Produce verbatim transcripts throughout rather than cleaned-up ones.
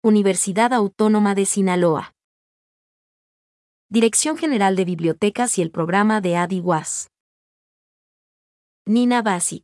Universidad Autónoma de Sinaloa. Dirección General de Bibliotecas y el programa de Adi Was. Nina Basic.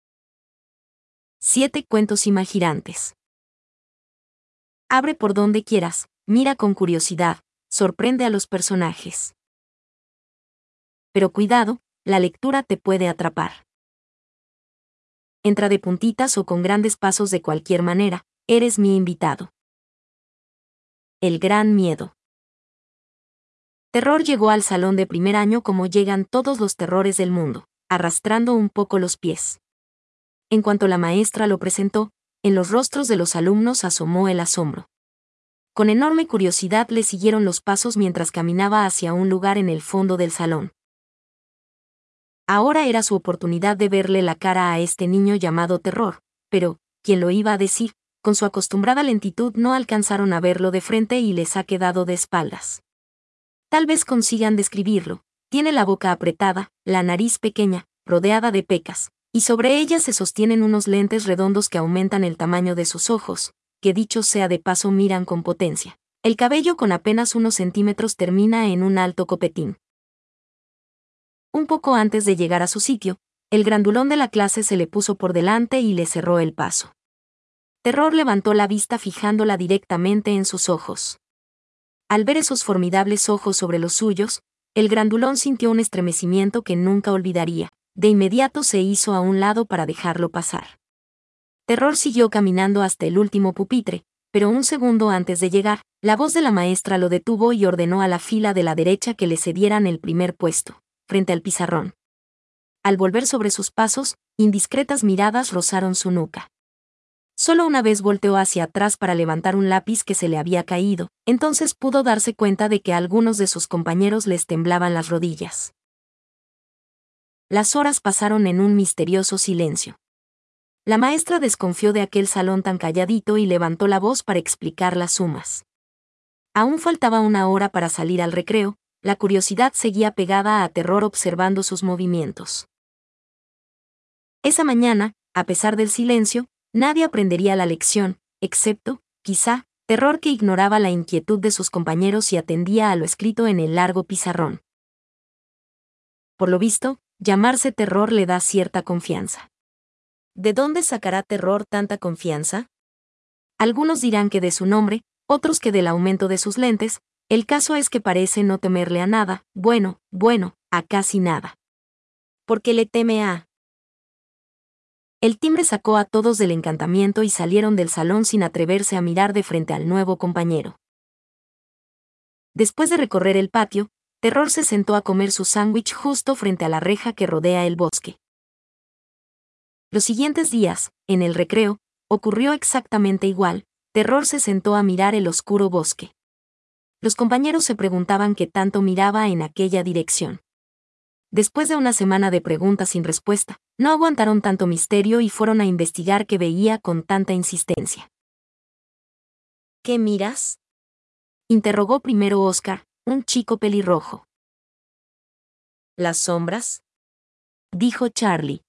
Siete cuentos imaginantes. Abre por donde quieras, mira con curiosidad, sorprende a los personajes. Pero cuidado, la lectura te puede atrapar. Entra de puntitas o con grandes pasos de cualquier manera, eres mi invitado. El gran miedo. Terror llegó al salón de primer año como llegan todos los terrores del mundo, arrastrando un poco los pies. En cuanto la maestra lo presentó, en los rostros de los alumnos asomó el asombro. Con enorme curiosidad le siguieron los pasos mientras caminaba hacia un lugar en el fondo del salón. Ahora era su oportunidad de verle la cara a este niño llamado Terror, pero, ¿quién lo iba a decir? Con su acostumbrada lentitud no alcanzaron a verlo de frente y les ha quedado de espaldas. Tal vez consigan describirlo. Tiene la boca apretada, la nariz pequeña, rodeada de pecas, y sobre ella se sostienen unos lentes redondos que aumentan el tamaño de sus ojos, que dicho sea de paso miran con potencia. El cabello con apenas unos centímetros termina en un alto copetín. Un poco antes de llegar a su sitio, el grandulón de la clase se le puso por delante y le cerró el paso. Terror levantó la vista fijándola directamente en sus ojos. Al ver esos formidables ojos sobre los suyos, el grandulón sintió un estremecimiento que nunca olvidaría. De inmediato se hizo a un lado para dejarlo pasar. Terror siguió caminando hasta el último pupitre, pero un segundo antes de llegar, la voz de la maestra lo detuvo y ordenó a la fila de la derecha que le cedieran el primer puesto, frente al pizarrón. Al volver sobre sus pasos, indiscretas miradas rozaron su nuca. Solo una vez volteó hacia atrás para levantar un lápiz que se le había caído, entonces pudo darse cuenta de que a algunos de sus compañeros les temblaban las rodillas. Las horas pasaron en un misterioso silencio. La maestra desconfió de aquel salón tan calladito y levantó la voz para explicar las sumas. Aún faltaba una hora para salir al recreo, la curiosidad seguía pegada a Terror observando sus movimientos. Esa mañana, a pesar del silencio, nadie aprendería la lección, excepto, quizá, Terror, que ignoraba la inquietud de sus compañeros y atendía a lo escrito en el largo pizarrón. Por lo visto, llamarse Terror le da cierta confianza. ¿De dónde sacará Terror tanta confianza? Algunos dirán que de su nombre, otros que del aumento de sus lentes. El caso es que parece no temerle a nada, bueno, bueno, a casi nada. ¿Por qué le teme a? El timbre sacó a todos del encantamiento y salieron del salón sin atreverse a mirar de frente al nuevo compañero. Después de recorrer el patio, Terror se sentó a comer su sándwich justo frente a la reja que rodea el bosque. Los siguientes días, en el recreo, ocurrió exactamente igual. Terror se sentó a mirar el oscuro bosque. Los compañeros se preguntaban qué tanto miraba en aquella dirección. Después de una semana de preguntas sin respuesta, no aguantaron tanto misterio y fueron a investigar qué veía con tanta insistencia. ¿Qué miras?, interrogó primero Oscar, un chico pelirrojo. ¿Las sombras?, dijo Charlie.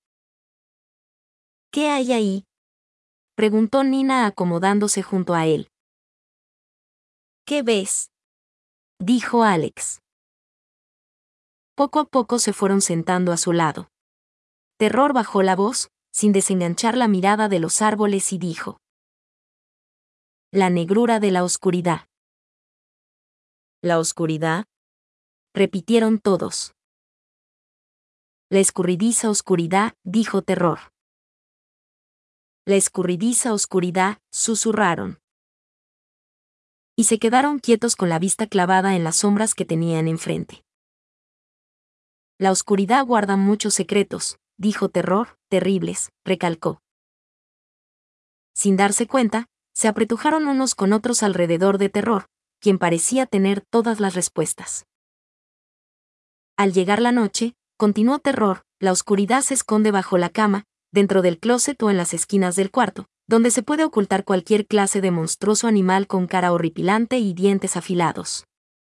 ¿Qué hay ahí?, preguntó Nina acomodándose junto a él. ¿Qué ves?, dijo Alex. Poco a poco se fueron sentando a su lado. Terror bajó la voz, sin desenganchar la mirada de los árboles y dijo: La negrura de la oscuridad. ¿La oscuridad?, repitieron todos. La escurridiza oscuridad, dijo Terror. La escurridiza oscuridad, susurraron. Y se quedaron quietos con la vista clavada en las sombras que tenían enfrente. La oscuridad guarda muchos secretos, dijo Terror, terribles, recalcó. Sin darse cuenta, se apretujaron unos con otros alrededor de Terror, quien parecía tener todas las respuestas. Al llegar la noche, continuó Terror, la oscuridad se esconde bajo la cama, dentro del closet o en las esquinas del cuarto, donde se puede ocultar cualquier clase de monstruoso animal con cara horripilante y dientes afilados.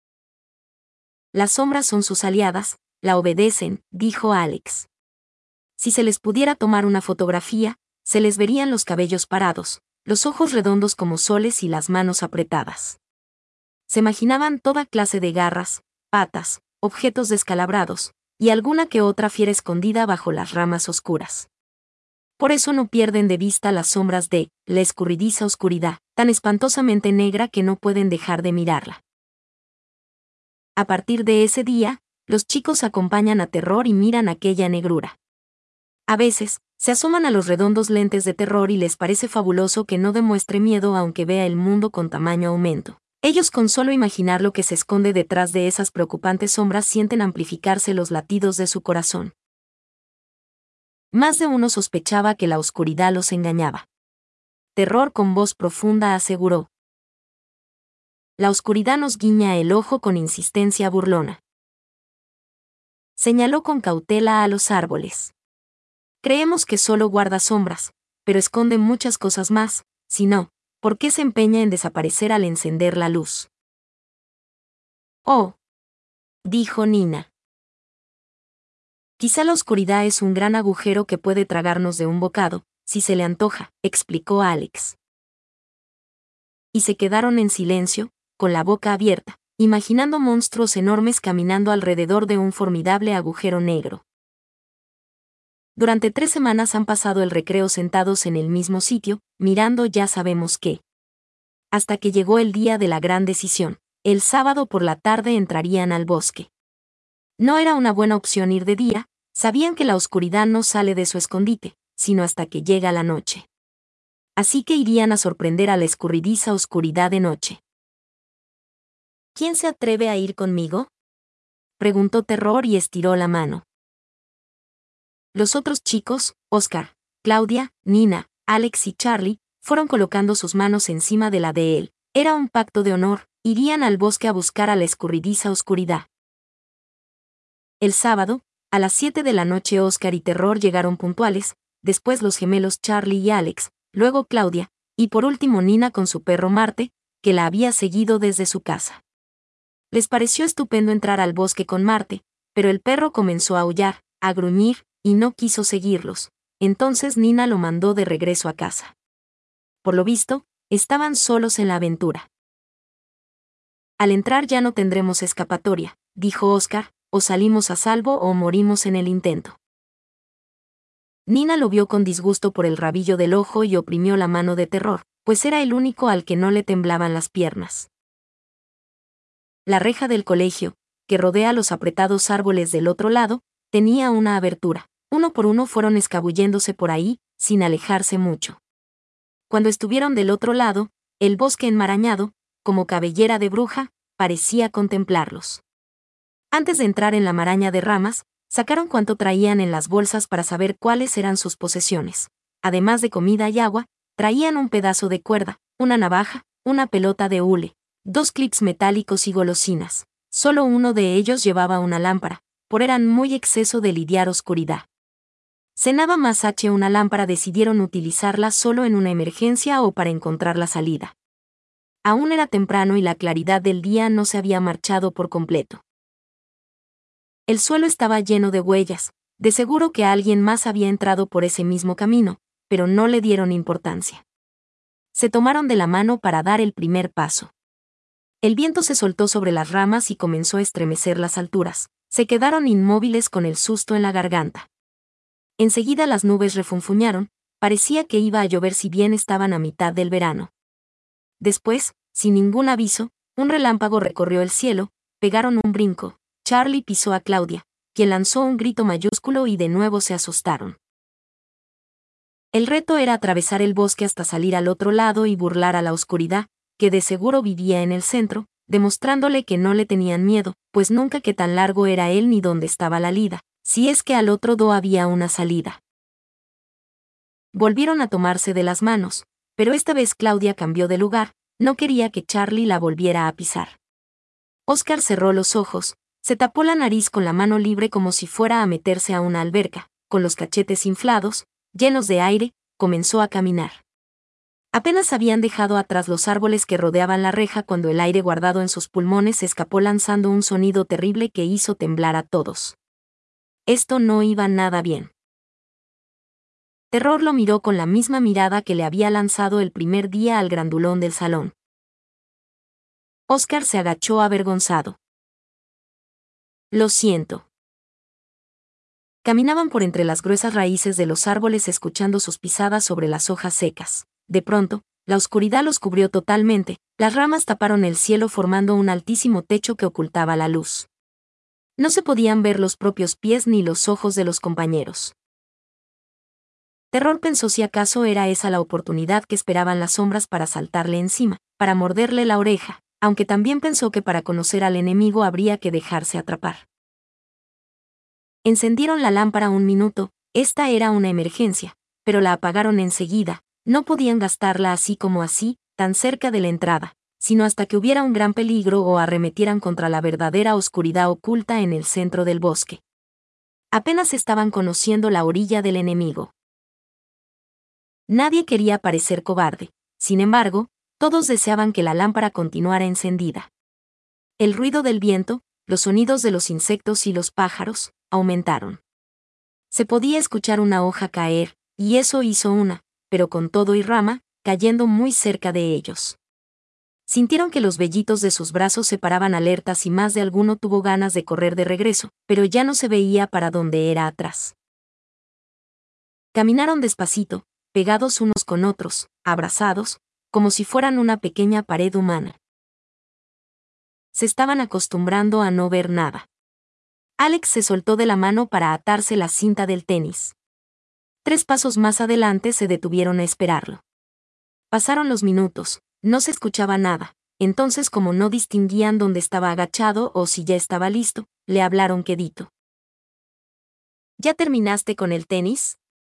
Las sombras son sus aliadas, la obedecen, dijo Alex. Si se les pudiera tomar una fotografía, se les verían los cabellos parados, los ojos redondos como soles y las manos apretadas. Se imaginaban toda clase de garras, patas, objetos descalabrados, y alguna que otra fiera escondida bajo las ramas oscuras. Por eso no pierden de vista las sombras de la escurridiza oscuridad, tan espantosamente negra que no pueden dejar de mirarla. A partir de ese día, los chicos acompañan a Terror y miran aquella negrura. A veces, se asoman a los redondos lentes de Terror y les parece fabuloso que no demuestre miedo aunque vea el mundo con tamaño aumento. Ellos con solo imaginar lo que se esconde detrás de esas preocupantes sombras sienten amplificarse los latidos de su corazón. Más de uno sospechaba que la oscuridad los engañaba. Terror con voz profunda aseguró: la oscuridad nos guiña el ojo con insistencia burlona. Señaló con cautela a los árboles. Creemos que solo guarda sombras, pero esconde muchas cosas más, si no, ¿por qué se empeña en desaparecer al encender la luz? Oh, dijo Nina. Quizá la oscuridad es un gran agujero que puede tragarnos de un bocado, si se le antoja, explicó Alex. Y se quedaron en silencio, con la boca abierta, imaginando monstruos enormes caminando alrededor de un formidable agujero negro. Durante tres semanas han pasado el recreo sentados en el mismo sitio, mirando ya sabemos qué. Hasta que llegó el día de la gran decisión. El sábado por la tarde entrarían al bosque. No era una buena opción ir de día, sabían que la oscuridad no sale de su escondite, sino hasta que llega la noche. Así que irían a sorprender a la escurridiza oscuridad de noche. ¿Quién se atreve a ir conmigo?, preguntó Terror y estiró la mano. Los otros chicos, Oscar, Claudia, Nina, Alex y Charlie, fueron colocando sus manos encima de la de él. Era un pacto de honor, irían al bosque a buscar a la escurridiza oscuridad. El sábado, a las siete de la noche Oscar y Terror llegaron puntuales, después los gemelos Charlie y Alex, luego Claudia, y por último Nina con su perro Marte, que la había seguido desde su casa. Les pareció estupendo entrar al bosque con Marte, pero el perro comenzó a aullar, a gruñir, y no quiso seguirlos. Entonces Nina lo mandó de regreso a casa. Por lo visto, estaban solos en la aventura. Al entrar ya no tendremos escapatoria, dijo Oscar, o salimos a salvo o morimos en el intento. Nina lo vio con disgusto por el rabillo del ojo y oprimió la mano de Terror, pues era el único al que no le temblaban las piernas. La reja del colegio, que rodea los apretados árboles del otro lado, tenía una abertura. Uno por uno fueron escabulléndose por ahí, sin alejarse mucho. Cuando estuvieron del otro lado, el bosque enmarañado, como cabellera de bruja, parecía contemplarlos. Antes de entrar en la maraña de ramas, sacaron cuanto traían en las bolsas para saber cuáles eran sus posesiones. Además de comida y agua, traían un pedazo de cuerda, una navaja, una pelota de hule, dos clips metálicos y golosinas. Solo uno de ellos llevaba una lámpara, por eran muy exceso de lidiar oscuridad. Cenaba más H una lámpara decidieron utilizarla solo en una emergencia o para encontrar la salida. Aún era temprano y la claridad del día no se había marchado por completo. El suelo estaba lleno de huellas, de seguro que alguien más había entrado por ese mismo camino, pero no le dieron importancia. Se tomaron de la mano para dar el primer paso. El viento se soltó sobre las ramas y comenzó a estremecer las alturas. Se quedaron inmóviles con el susto en la garganta. Enseguida las nubes refunfuñaron, parecía que iba a llover si bien estaban a mitad del verano. Después, sin ningún aviso, un relámpago recorrió el cielo, pegaron un brinco. Charlie pisó a Claudia, quien lanzó un grito mayúsculo y de nuevo se asustaron. El reto era atravesar el bosque hasta salir al otro lado y burlar a la oscuridad, que de seguro vivía en el centro, demostrándole que no le tenían miedo, pues nunca qué tan largo era él ni dónde estaba la lida, si es que al otro do había una salida. Volvieron a tomarse de las manos, pero esta vez Claudia cambió de lugar, no quería que Charlie la volviera a pisar. Oscar cerró los ojos, se tapó la nariz con la mano libre como si fuera a meterse a una alberca, con los cachetes inflados, llenos de aire, comenzó a caminar. Apenas habían dejado atrás los árboles que rodeaban la reja cuando el aire guardado en sus pulmones se escapó lanzando un sonido terrible que hizo temblar a todos. Esto no iba nada bien. Terror lo miró con la misma mirada que le había lanzado el primer día al grandulón del salón. Oscar se agachó avergonzado. Lo siento. Caminaban por entre las gruesas raíces de los árboles escuchando sus pisadas sobre las hojas secas. De pronto, la oscuridad los cubrió totalmente, las ramas taparon el cielo formando un altísimo techo que ocultaba la luz. No se podían ver los propios pies ni los ojos de los compañeros. Terror pensó si acaso era esa la oportunidad que esperaban las sombras para saltarle encima, para morderle la oreja, aunque también pensó que para conocer al enemigo habría que dejarse atrapar. Encendieron la lámpara un minuto, esta era una emergencia, pero la apagaron enseguida, no podían gastarla así como así, tan cerca de la entrada, sino hasta que hubiera un gran peligro o arremetieran contra la verdadera oscuridad oculta en el centro del bosque. Apenas estaban conociendo la orilla del enemigo. Nadie quería parecer cobarde, sin embargo, todos deseaban que la lámpara continuara encendida. El ruido del viento, los sonidos de los insectos y los pájaros, aumentaron. Se podía escuchar una hoja caer, y eso hizo una, pero con todo y rama, cayendo muy cerca de ellos. Sintieron que los vellitos de sus brazos se paraban alertas y más de alguno tuvo ganas de correr de regreso, pero ya no se veía para dónde era atrás. Caminaron despacito, pegados unos con otros, abrazados, como si fueran una pequeña pared humana. Se estaban acostumbrando a no ver nada. Alex se soltó de la mano para atarse la cinta del tenis. Tres pasos más adelante se detuvieron a esperarlo. Pasaron los minutos, no se escuchaba nada, entonces como no distinguían dónde estaba agachado o si ya estaba listo, le hablaron quedito. ¿Ya terminaste con el tenis?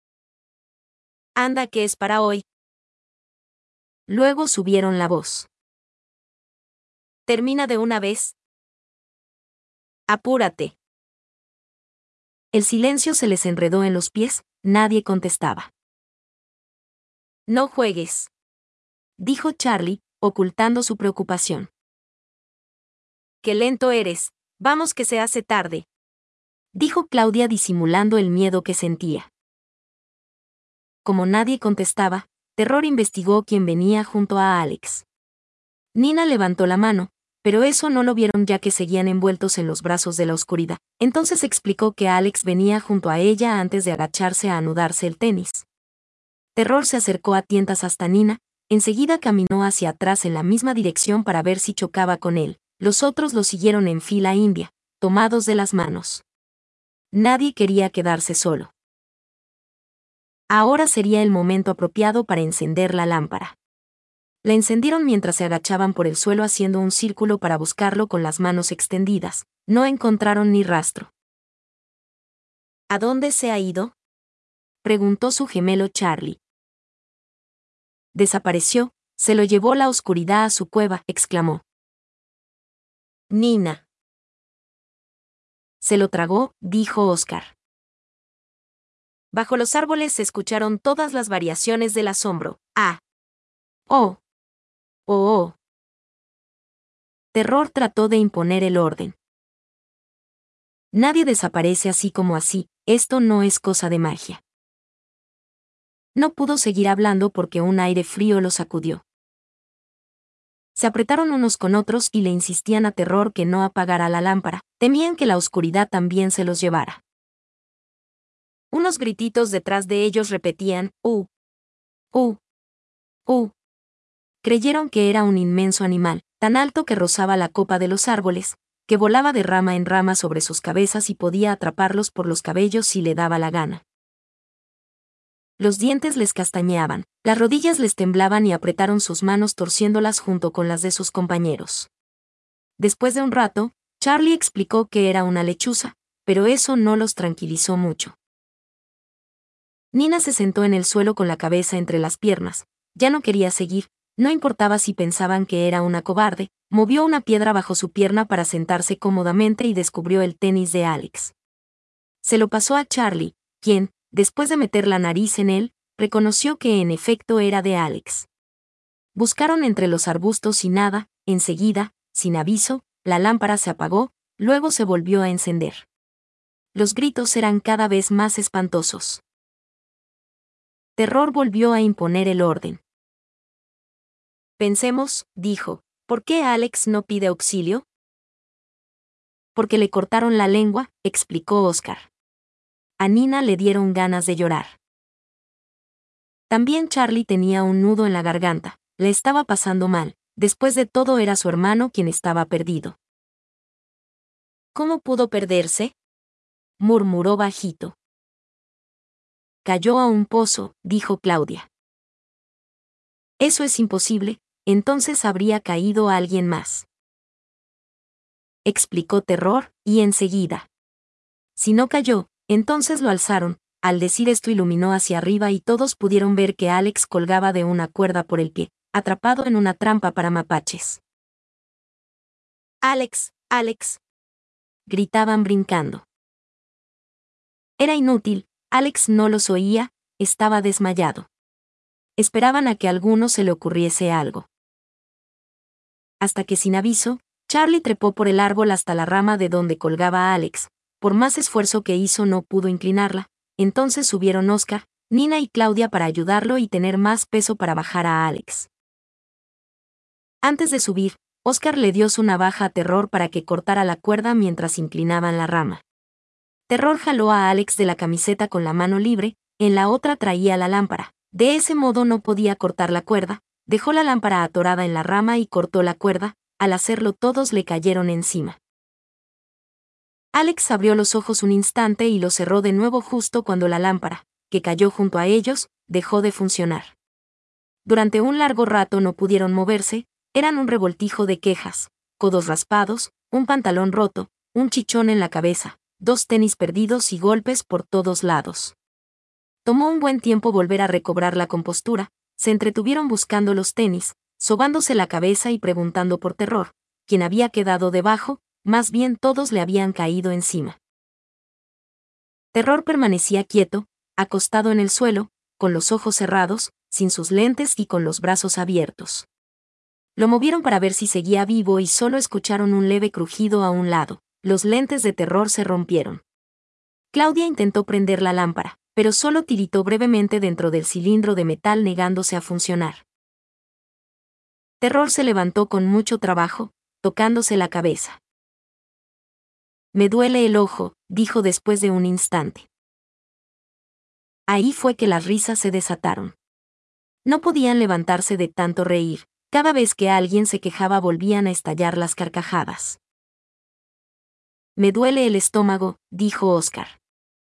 Anda, que es para hoy. Luego subieron la voz. Termina de una vez. Apúrate. El silencio se les enredó en los pies, nadie contestaba. No juegues, dijo Charlie, ocultando su preocupación. Qué lento eres, vamos que se hace tarde, dijo Claudia disimulando el miedo que sentía. Como nadie contestaba, Terror investigó quién venía junto a Alex. Nina levantó la mano, pero eso no lo vieron ya que seguían envueltos en los brazos de la oscuridad. Entonces explicó que Alex venía junto a ella antes de agacharse a anudarse el tenis. Terror se acercó a tientas hasta Nina, enseguida caminó hacia atrás en la misma dirección para ver si chocaba con él. Los otros lo siguieron en fila india, tomados de las manos. Nadie quería quedarse solo. Ahora sería el momento apropiado para encender la lámpara. La encendieron mientras se agachaban por el suelo haciendo un círculo para buscarlo con las manos extendidas. No encontraron ni rastro. ¿A dónde se ha ido?, preguntó su gemelo Charlie. Desapareció, se lo llevó la oscuridad a su cueva, exclamó. Nina. Se lo tragó, dijo Oscar. Bajo los árboles se escucharon todas las variaciones del asombro. Ah. Oh. Oh, oh. Terror trató de imponer el orden. Nadie desaparece así como así, esto no es cosa de magia. No pudo seguir hablando porque un aire frío lo sacudió. Se apretaron unos con otros y le insistían a Terror que no apagara la lámpara, temían que la oscuridad también se los llevara. Unos grititos detrás de ellos repetían, ¡uh! ¡uh! ¡uh! Creyeron que era un inmenso animal, tan alto que rozaba la copa de los árboles, que volaba de rama en rama sobre sus cabezas y podía atraparlos por los cabellos si le daba la gana. Los dientes les castañeaban, las rodillas les temblaban y apretaron sus manos torciéndolas junto con las de sus compañeros. Después de un rato, Charlie explicó que era una lechuza, pero eso no los tranquilizó mucho. Nina se sentó en el suelo con la cabeza entre las piernas, ya no quería seguir. No importaba si pensaban que era una cobarde, movió una piedra bajo su pierna para sentarse cómodamente y descubrió el tenis de Alex. Se lo pasó a Charlie, quien, después de meter la nariz en él, reconoció que en efecto era de Alex. Buscaron entre los arbustos y nada, enseguida, sin aviso, la lámpara se apagó, luego se volvió a encender. Los gritos eran cada vez más espantosos. Terror volvió a imponer el orden. Pensemos, dijo, ¿por qué Alex no pide auxilio? Porque le cortaron la lengua, explicó Oscar. A Nina le dieron ganas de llorar. También Charlie tenía un nudo en la garganta, le estaba pasando mal, después de todo era su hermano quien estaba perdido. ¿Cómo pudo perderse?, murmuró bajito. Cayó a un pozo, dijo Claudia. Eso es imposible, entonces habría caído a alguien más, explicó Terror, y enseguida. Si no cayó, entonces lo alzaron. Al decir esto iluminó hacia arriba y todos pudieron ver que Alex colgaba de una cuerda por el pie, atrapado en una trampa para mapaches. ¡Alex! ¡Alex!, gritaban brincando. Era inútil, Alex no los oía, estaba desmayado. Esperaban a que a alguno se le ocurriese algo. Hasta que sin aviso, Charlie trepó por el árbol hasta la rama de donde colgaba Alex. Por más esfuerzo que hizo no pudo inclinarla. Entonces subieron Oscar, Nina y Claudia para ayudarlo y tener más peso para bajar a Alex. Antes de subir, Oscar le dio su navaja a Terror para que cortara la cuerda mientras inclinaban la rama. Terror jaló a Alex de la camiseta con la mano libre, en la otra traía la lámpara. De ese modo no podía cortar la cuerda, dejó la lámpara atorada en la rama y cortó la cuerda. Al hacerlo todos le cayeron encima. Alex abrió los ojos un instante y los cerró de nuevo justo cuando la lámpara, que cayó junto a ellos, dejó de funcionar. Durante un largo rato no pudieron moverse, eran un revoltijo de quejas, codos raspados, un pantalón roto, un chichón en la cabeza, dos tenis perdidos y golpes por todos lados. Tomó un buen tiempo volver a recobrar la compostura, se entretuvieron buscando los tenis, sobándose la cabeza y preguntando por Terror, quien había quedado debajo. Más bien todos le habían caído encima. Terror permanecía quieto, acostado en el suelo, con los ojos cerrados, sin sus lentes y con los brazos abiertos. Lo movieron para ver si seguía vivo y solo escucharon un leve crujido a un lado. Los lentes de Terror se rompieron. Claudia intentó prender la lámpara, pero solo tiritó brevemente dentro del cilindro de metal negándose a funcionar. Terror se levantó con mucho trabajo, tocándose la cabeza. Me duele el ojo, dijo después de un instante. Ahí fue que las risas se desataron. No podían levantarse de tanto reír, cada vez que alguien se quejaba volvían a estallar las carcajadas. Me duele el estómago, dijo Oscar.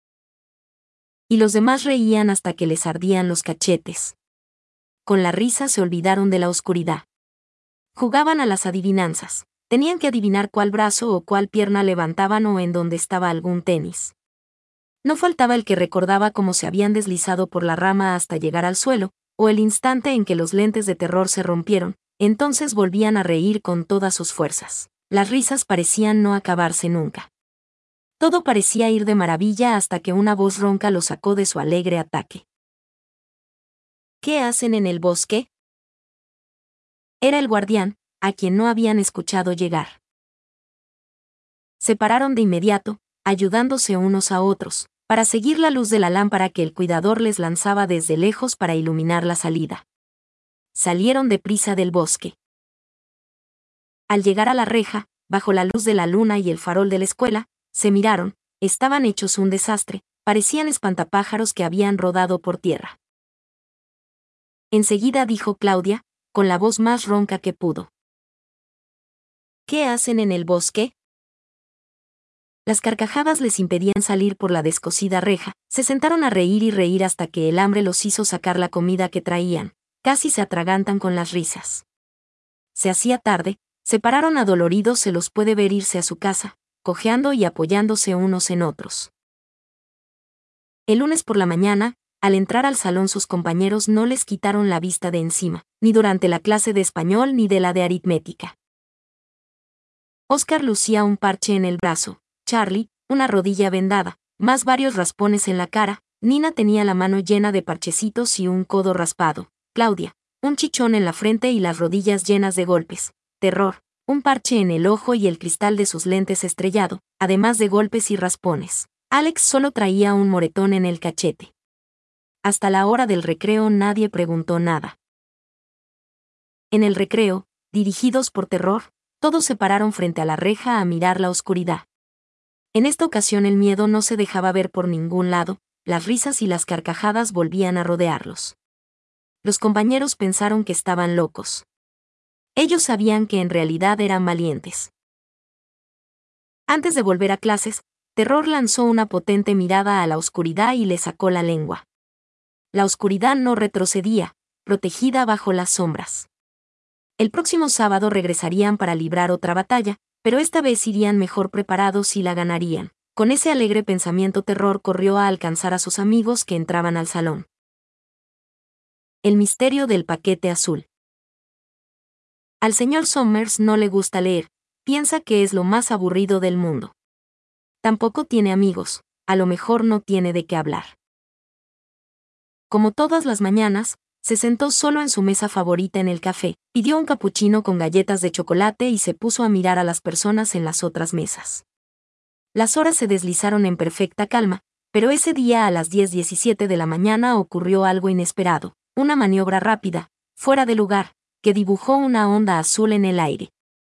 Y los demás reían hasta que les ardían los cachetes. Con la risa se olvidaron de la oscuridad. Jugaban a las adivinanzas. Tenían que adivinar cuál brazo o cuál pierna levantaban o en dónde estaba algún tenis. No faltaba el que recordaba cómo se habían deslizado por la rama hasta llegar al suelo, o el instante en que los lentes de Terror se rompieron, entonces volvían a reír con todas sus fuerzas. Las risas parecían no acabarse nunca. Todo parecía ir de maravilla hasta que una voz ronca los sacó de su alegre ataque. ¿Qué hacen en el bosque?, era el guardián, a quien no habían escuchado llegar. Se pararon de inmediato, ayudándose unos a otros, para seguir la luz de la lámpara que el cuidador les lanzaba desde lejos para iluminar la salida. Salieron deprisa del bosque. Al llegar a la reja, bajo la luz de la luna y el farol de la escuela, se miraron, estaban hechos un desastre, parecían espantapájaros que habían rodado por tierra. Enseguida dijo Claudia, con la voz más ronca que pudo. ¿Qué hacen en el bosque? Las carcajadas les impedían salir por la descosida reja, se sentaron a reír y reír hasta que el hambre los hizo sacar la comida que traían, casi se atragantan con las risas. Se hacía tarde, se pararon adoloridos, se los puede ver irse a su casa, cojeando y apoyándose unos en otros. El lunes por la mañana, al entrar al salón sus compañeros no les quitaron la vista de encima, ni durante la clase de español ni de la de aritmética. Oscar lucía un parche en el brazo, Charlie, una rodilla vendada, más varios raspones en la cara, Nina tenía la mano llena de parchecitos y un codo raspado, Claudia, un chichón en la frente y las rodillas llenas de golpes, Terror, un parche en el ojo y el cristal de sus lentes estrellado, además de golpes y raspones. Alex solo traía un moretón en el cachete. Hasta la hora del recreo nadie preguntó nada. En el recreo, dirigidos por terror, todos se pararon frente a la reja a mirar la oscuridad. En esta ocasión el miedo no se dejaba ver por ningún lado, las risas y las carcajadas volvían a rodearlos. Los compañeros pensaron que estaban locos. Ellos sabían que en realidad eran valientes. Antes de volver a clases, Terror lanzó una potente mirada a la oscuridad y le sacó la lengua. La oscuridad no retrocedía, protegida bajo las sombras. El próximo sábado regresarían para librar otra batalla, pero esta vez irían mejor preparados y la ganarían. Con ese alegre pensamiento Terror corrió a alcanzar a sus amigos que entraban al salón. El misterio del paquete azul. Al señor Somers no le gusta leer, piensa que es lo más aburrido del mundo. Tampoco tiene amigos, a lo mejor no tiene de qué hablar. Como todas las mañanas, se sentó solo en su mesa favorita en el café, pidió un capuchino con galletas de chocolate y se puso a mirar a las personas en las otras mesas. Las horas se deslizaron en perfecta calma, pero ese día a las diez diecisiete de la mañana ocurrió algo inesperado, una maniobra rápida, fuera de lugar, que dibujó una onda azul en el aire.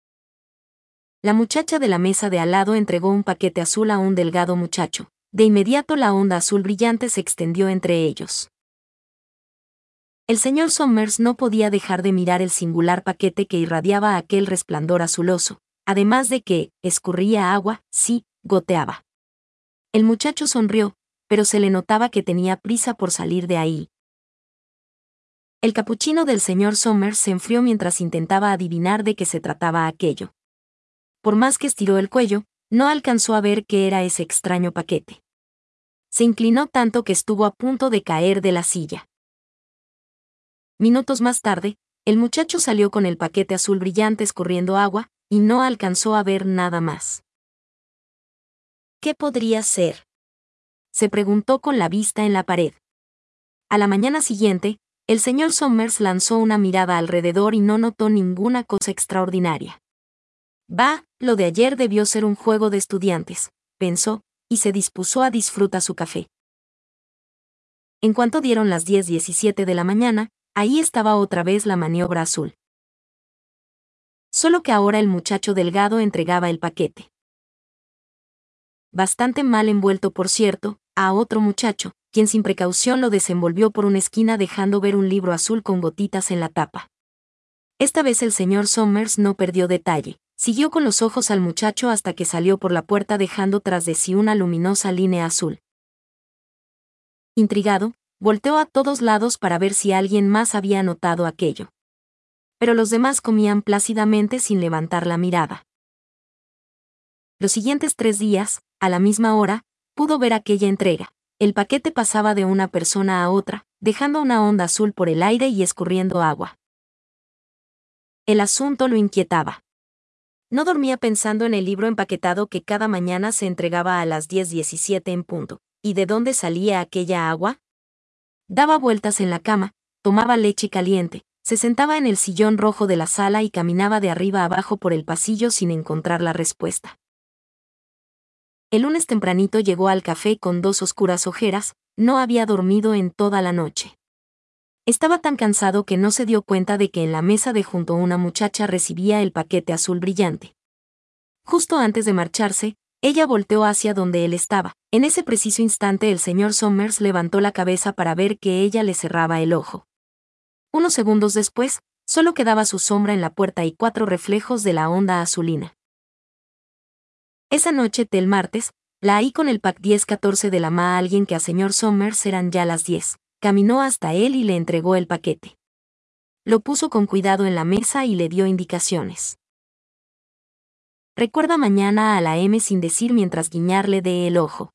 La muchacha de la mesa de al lado entregó un paquete azul a un delgado muchacho. De inmediato la onda azul brillante se extendió entre ellos. El señor Somers no podía dejar de mirar el singular paquete que irradiaba aquel resplandor azuloso, además de que escurría agua, sí, goteaba. El muchacho sonrió, pero se le notaba que tenía prisa por salir de ahí. El capuchino del señor Somers se enfrió mientras intentaba adivinar de qué se trataba aquello. Por más que estiró el cuello, no alcanzó a ver qué era ese extraño paquete. Se inclinó tanto que estuvo a punto de caer de la silla. Minutos más tarde, el muchacho salió con el paquete azul brillante escurriendo agua, y no alcanzó a ver nada más. ¿Qué podría ser?, se preguntó con la vista en la pared. A la mañana siguiente, el señor Somers lanzó una mirada alrededor y no notó ninguna cosa extraordinaria. Bah, lo de ayer debió ser un juego de estudiantes, pensó, y se dispuso a disfrutar su café. En cuanto dieron las diez diecisiete de la mañana, ahí estaba otra vez la maniobra azul. Solo que ahora el muchacho delgado entregaba el paquete. Bastante mal envuelto, por cierto, a otro muchacho, quien sin precaución lo desenvolvió por una esquina dejando ver un libro azul con gotitas en la tapa. Esta vez el señor Somers no perdió detalle, siguió con los ojos al muchacho hasta que salió por la puerta dejando tras de sí una luminosa línea azul. Intrigado, volteó a todos lados para ver si alguien más había notado aquello. Pero los demás comían plácidamente sin levantar la mirada. Los siguientes tres días, a la misma hora, pudo ver aquella entrega. El paquete pasaba de una persona a otra, dejando una onda azul por el aire y escurriendo agua. El asunto lo inquietaba. No dormía pensando en el libro empaquetado que cada mañana se entregaba a las diez diecisiete en punto. ¿Y de dónde salía aquella agua? Daba vueltas en la cama, tomaba leche caliente, se sentaba en el sillón rojo de la sala y caminaba de arriba abajo por el pasillo sin encontrar la respuesta. El lunes tempranito llegó al café con dos oscuras ojeras, no había dormido en toda la noche. Estaba tan cansado que no se dio cuenta de que en la mesa de junto una muchacha recibía el paquete azul brillante. Justo antes de marcharse, ella volteó hacia donde él estaba. En ese preciso instante el señor Somers levantó la cabeza para ver que ella le cerraba el ojo. Unos segundos después, solo quedaba su sombra en la puerta y cuatro reflejos de la onda azulina. Esa noche del martes, la oí con el pack diez catorce de la ma a alguien que a señor Somers eran ya las diez. Caminó hasta él y le entregó el paquete. Lo puso con cuidado en la mesa y le dio indicaciones. Recuerda mañana a la eme sin decir mientras guiñarle de el ojo.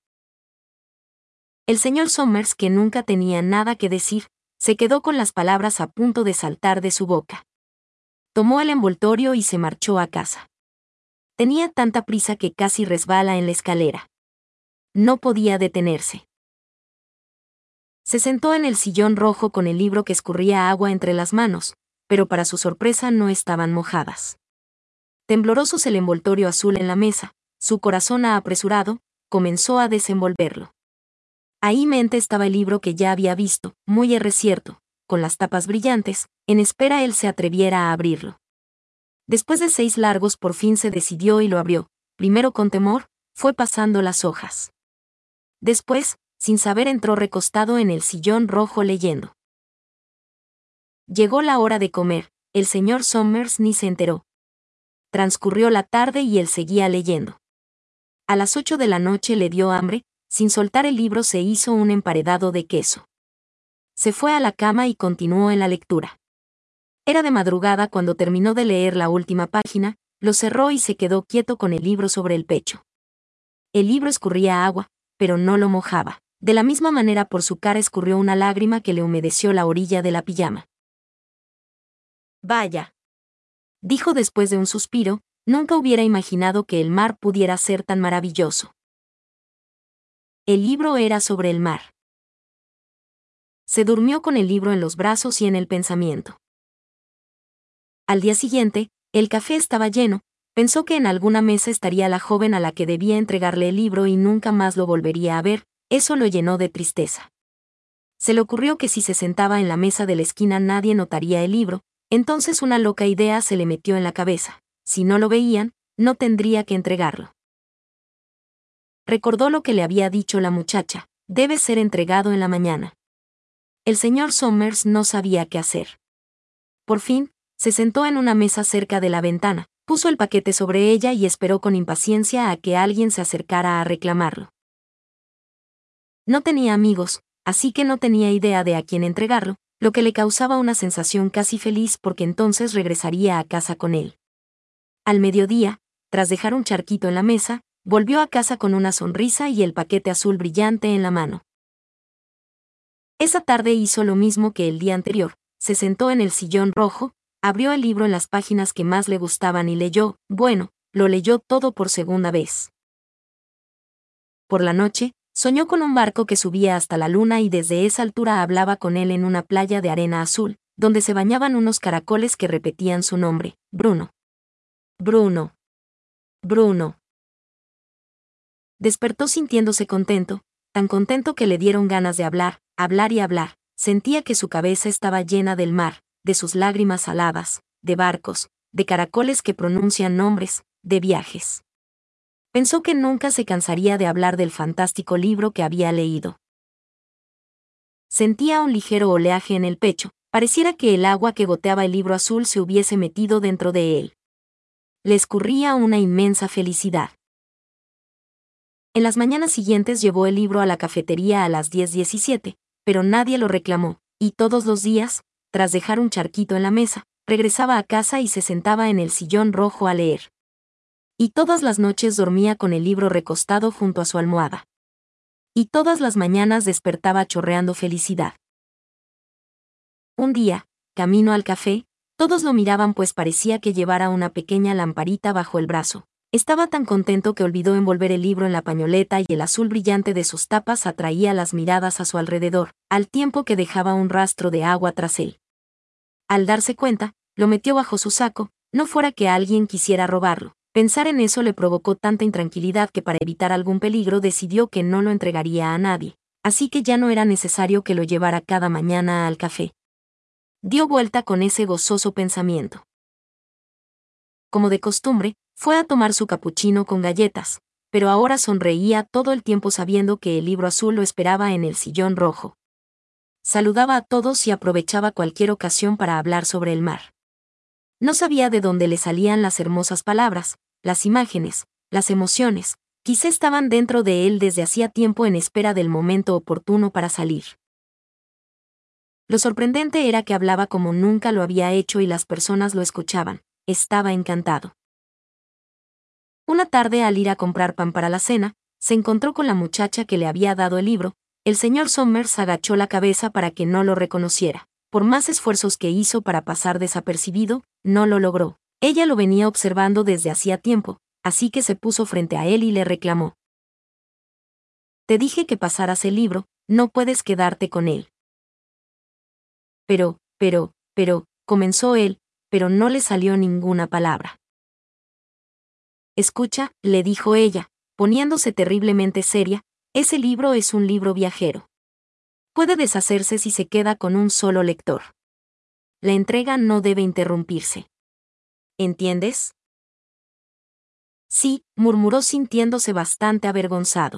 El señor Somers, que nunca tenía nada que decir, se quedó con las palabras a punto de saltar de su boca. Tomó el envoltorio y se marchó a casa. Tenía tanta prisa que casi resbala en la escalera. No podía detenerse. Se sentó en el sillón rojo con el libro que escurría agua entre las manos, pero para su sorpresa no estaban mojadas. Tembloroso el envoltorio azul en la mesa, su corazón apresurado, comenzó a desenvolverlo. Ahí mente estaba el libro que ya había visto, muy recierto, con las tapas brillantes, en espera él se atreviera a abrirlo. Después de seis largos por fin se decidió y lo abrió, primero con temor, fue pasando las hojas. Después, sin saber entró recostado en el sillón rojo leyendo. Llegó la hora de comer, el señor Somers ni se enteró. Transcurrió la tarde y él seguía leyendo. A las ocho de la noche le dio hambre, sin soltar el libro se hizo un emparedado de queso. Se fue a la cama y continuó en la lectura. Era de madrugada cuando terminó de leer la última página, lo cerró y se quedó quieto con el libro sobre el pecho. El libro escurría agua, pero no lo mojaba. De la misma manera por su cara escurrió una lágrima que le humedeció la orilla de la pijama. Vaya, dijo después de un suspiro, nunca hubiera imaginado que el mar pudiera ser tan maravilloso. El libro era sobre el mar. Se durmió con el libro en los brazos y en el pensamiento. Al día siguiente, el café estaba lleno, pensó que en alguna mesa estaría la joven a la que debía entregarle el libro y nunca más lo volvería a ver, eso lo llenó de tristeza. Se le ocurrió que si se sentaba en la mesa de la esquina nadie notaría el libro, entonces una loca idea se le metió en la cabeza, si no lo veían, no tendría que entregarlo. Recordó lo que le había dicho la muchacha, debe ser entregado en la mañana. El señor Somers no sabía qué hacer. Por fin, se sentó en una mesa cerca de la ventana, puso el paquete sobre ella y esperó con impaciencia a que alguien se acercara a reclamarlo. No tenía amigos, así que no tenía idea de a quién entregarlo, lo que le causaba una sensación casi feliz porque entonces regresaría a casa con él. Al mediodía, tras dejar un charquito en la mesa, volvió a casa con una sonrisa y el paquete azul brillante en la mano. Esa tarde hizo lo mismo que el día anterior, se sentó en el sillón rojo, abrió el libro en las páginas que más le gustaban y leyó, bueno, lo leyó todo por segunda vez. Por la noche, soñó con un barco que subía hasta la luna y desde esa altura hablaba con él en una playa de arena azul, donde se bañaban unos caracoles que repetían su nombre, Bruno. Bruno. Bruno. Despertó sintiéndose contento, tan contento que le dieron ganas de hablar, hablar y hablar, sentía que su cabeza estaba llena del mar, de sus lágrimas saladas, de barcos, de caracoles que pronuncian nombres, de viajes. Pensó que nunca se cansaría de hablar del fantástico libro que había leído. Sentía un ligero oleaje en el pecho, pareciera que el agua que goteaba el libro azul se hubiese metido dentro de él. Le escurría una inmensa felicidad. En las mañanas siguientes llevó el libro a la cafetería a las diez diecisiete, pero nadie lo reclamó, y todos los días, tras dejar un charquito en la mesa, regresaba a casa y se sentaba en el sillón rojo a leer. Y todas las noches dormía con el libro recostado junto a su almohada. Y todas las mañanas despertaba chorreando felicidad. Un día, camino al café, todos lo miraban pues parecía que llevara una pequeña lamparita bajo el brazo. Estaba tan contento que olvidó envolver el libro en la pañoleta y el azul brillante de sus tapas atraía las miradas a su alrededor, al tiempo que dejaba un rastro de agua tras él. Al darse cuenta, lo metió bajo su saco, no fuera que alguien quisiera robarlo. Pensar en eso le provocó tanta intranquilidad que para evitar algún peligro decidió que no lo entregaría a nadie, así que ya no era necesario que lo llevara cada mañana al café. Dio vuelta con ese gozoso pensamiento. Como de costumbre, fue a tomar su capuchino con galletas, pero ahora sonreía todo el tiempo sabiendo que el libro azul lo esperaba en el sillón rojo. Saludaba a todos y aprovechaba cualquier ocasión para hablar sobre el mar. No sabía de dónde le salían las hermosas palabras, las imágenes, las emociones, quizá estaban dentro de él desde hacía tiempo en espera del momento oportuno para salir. Lo sorprendente era que hablaba como nunca lo había hecho y las personas lo escuchaban, estaba encantado. Una tarde al ir a comprar pan para la cena, se encontró con la muchacha que le había dado el libro, el señor Somers agachó la cabeza para que no lo reconociera. Por más esfuerzos que hizo para pasar desapercibido, no lo logró. Ella lo venía observando desde hacía tiempo, así que se puso frente a él y le reclamó. Te dije que pasaras el libro, no puedes quedarte con él. Pero, pero, pero, comenzó él, pero no le salió ninguna palabra. Escucha, le dijo ella, poniéndose terriblemente seria, Ese libro es un libro viajero. Puede deshacerse si se queda con un solo lector. La entrega no debe interrumpirse. ¿Entiendes? Sí, murmuró sintiéndose bastante avergonzado.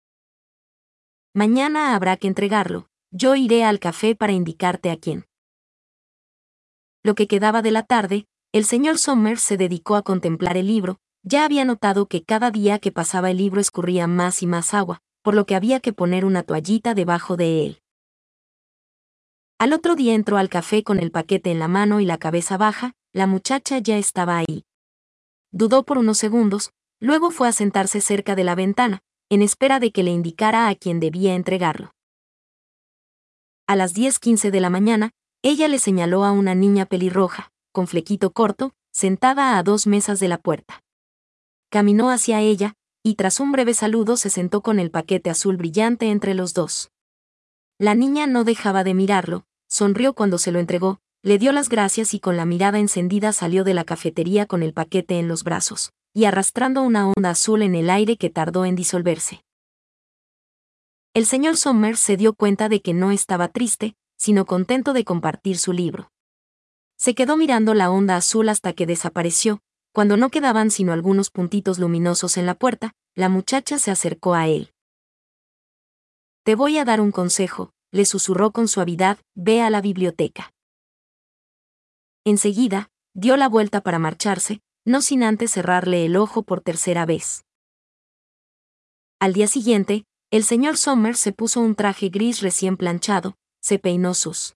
Mañana habrá que entregarlo. Yo iré al café para indicarte a quién. Lo que quedaba de la tarde, el señor Somers se dedicó a contemplar el libro. Ya había notado que cada día que pasaba el libro escurría más y más agua, por lo que había que poner una toallita debajo de él. Al otro día entró al café con el paquete en la mano y la cabeza baja. La muchacha ya estaba ahí. Dudó por unos segundos, luego fue a sentarse cerca de la ventana, en espera de que le indicara a quién debía entregarlo. A las diez quince de la mañana, ella le señaló a una niña pelirroja, con flequito corto, sentada a dos mesas de la puerta. Caminó hacia ella, y tras un breve saludo se sentó con el paquete azul brillante entre los dos. La niña no dejaba de mirarlo, sonrió cuando se lo entregó, le dio las gracias y con la mirada encendida salió de la cafetería con el paquete en los brazos, y arrastrando una onda azul en el aire que tardó en disolverse. El señor Somers se dio cuenta de que no estaba triste, sino contento de compartir su libro. Se quedó mirando la onda azul hasta que desapareció. Cuando no quedaban sino algunos puntitos luminosos en la puerta, la muchacha se acercó a él. «Te voy a dar un consejo», le susurró con suavidad, «ve a la biblioteca». Enseguida, dio la vuelta para marcharse, no sin antes cerrarle el ojo por tercera vez. Al día siguiente, el señor Somers se puso un traje gris recién planchado, se peinó sus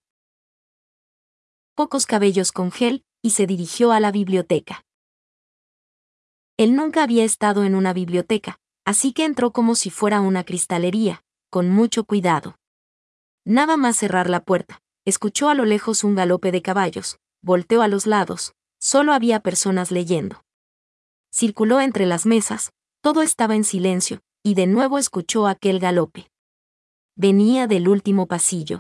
pocos cabellos con gel, y se dirigió a la biblioteca. Él nunca había estado en una biblioteca, así que entró como si fuera una cristalería, con mucho cuidado. Nada más cerrar la puerta, escuchó a lo lejos un galope de caballos, volteó a los lados, solo había personas leyendo. Circuló entre las mesas, todo estaba en silencio, y de nuevo escuchó aquel galope. Venía del último pasillo.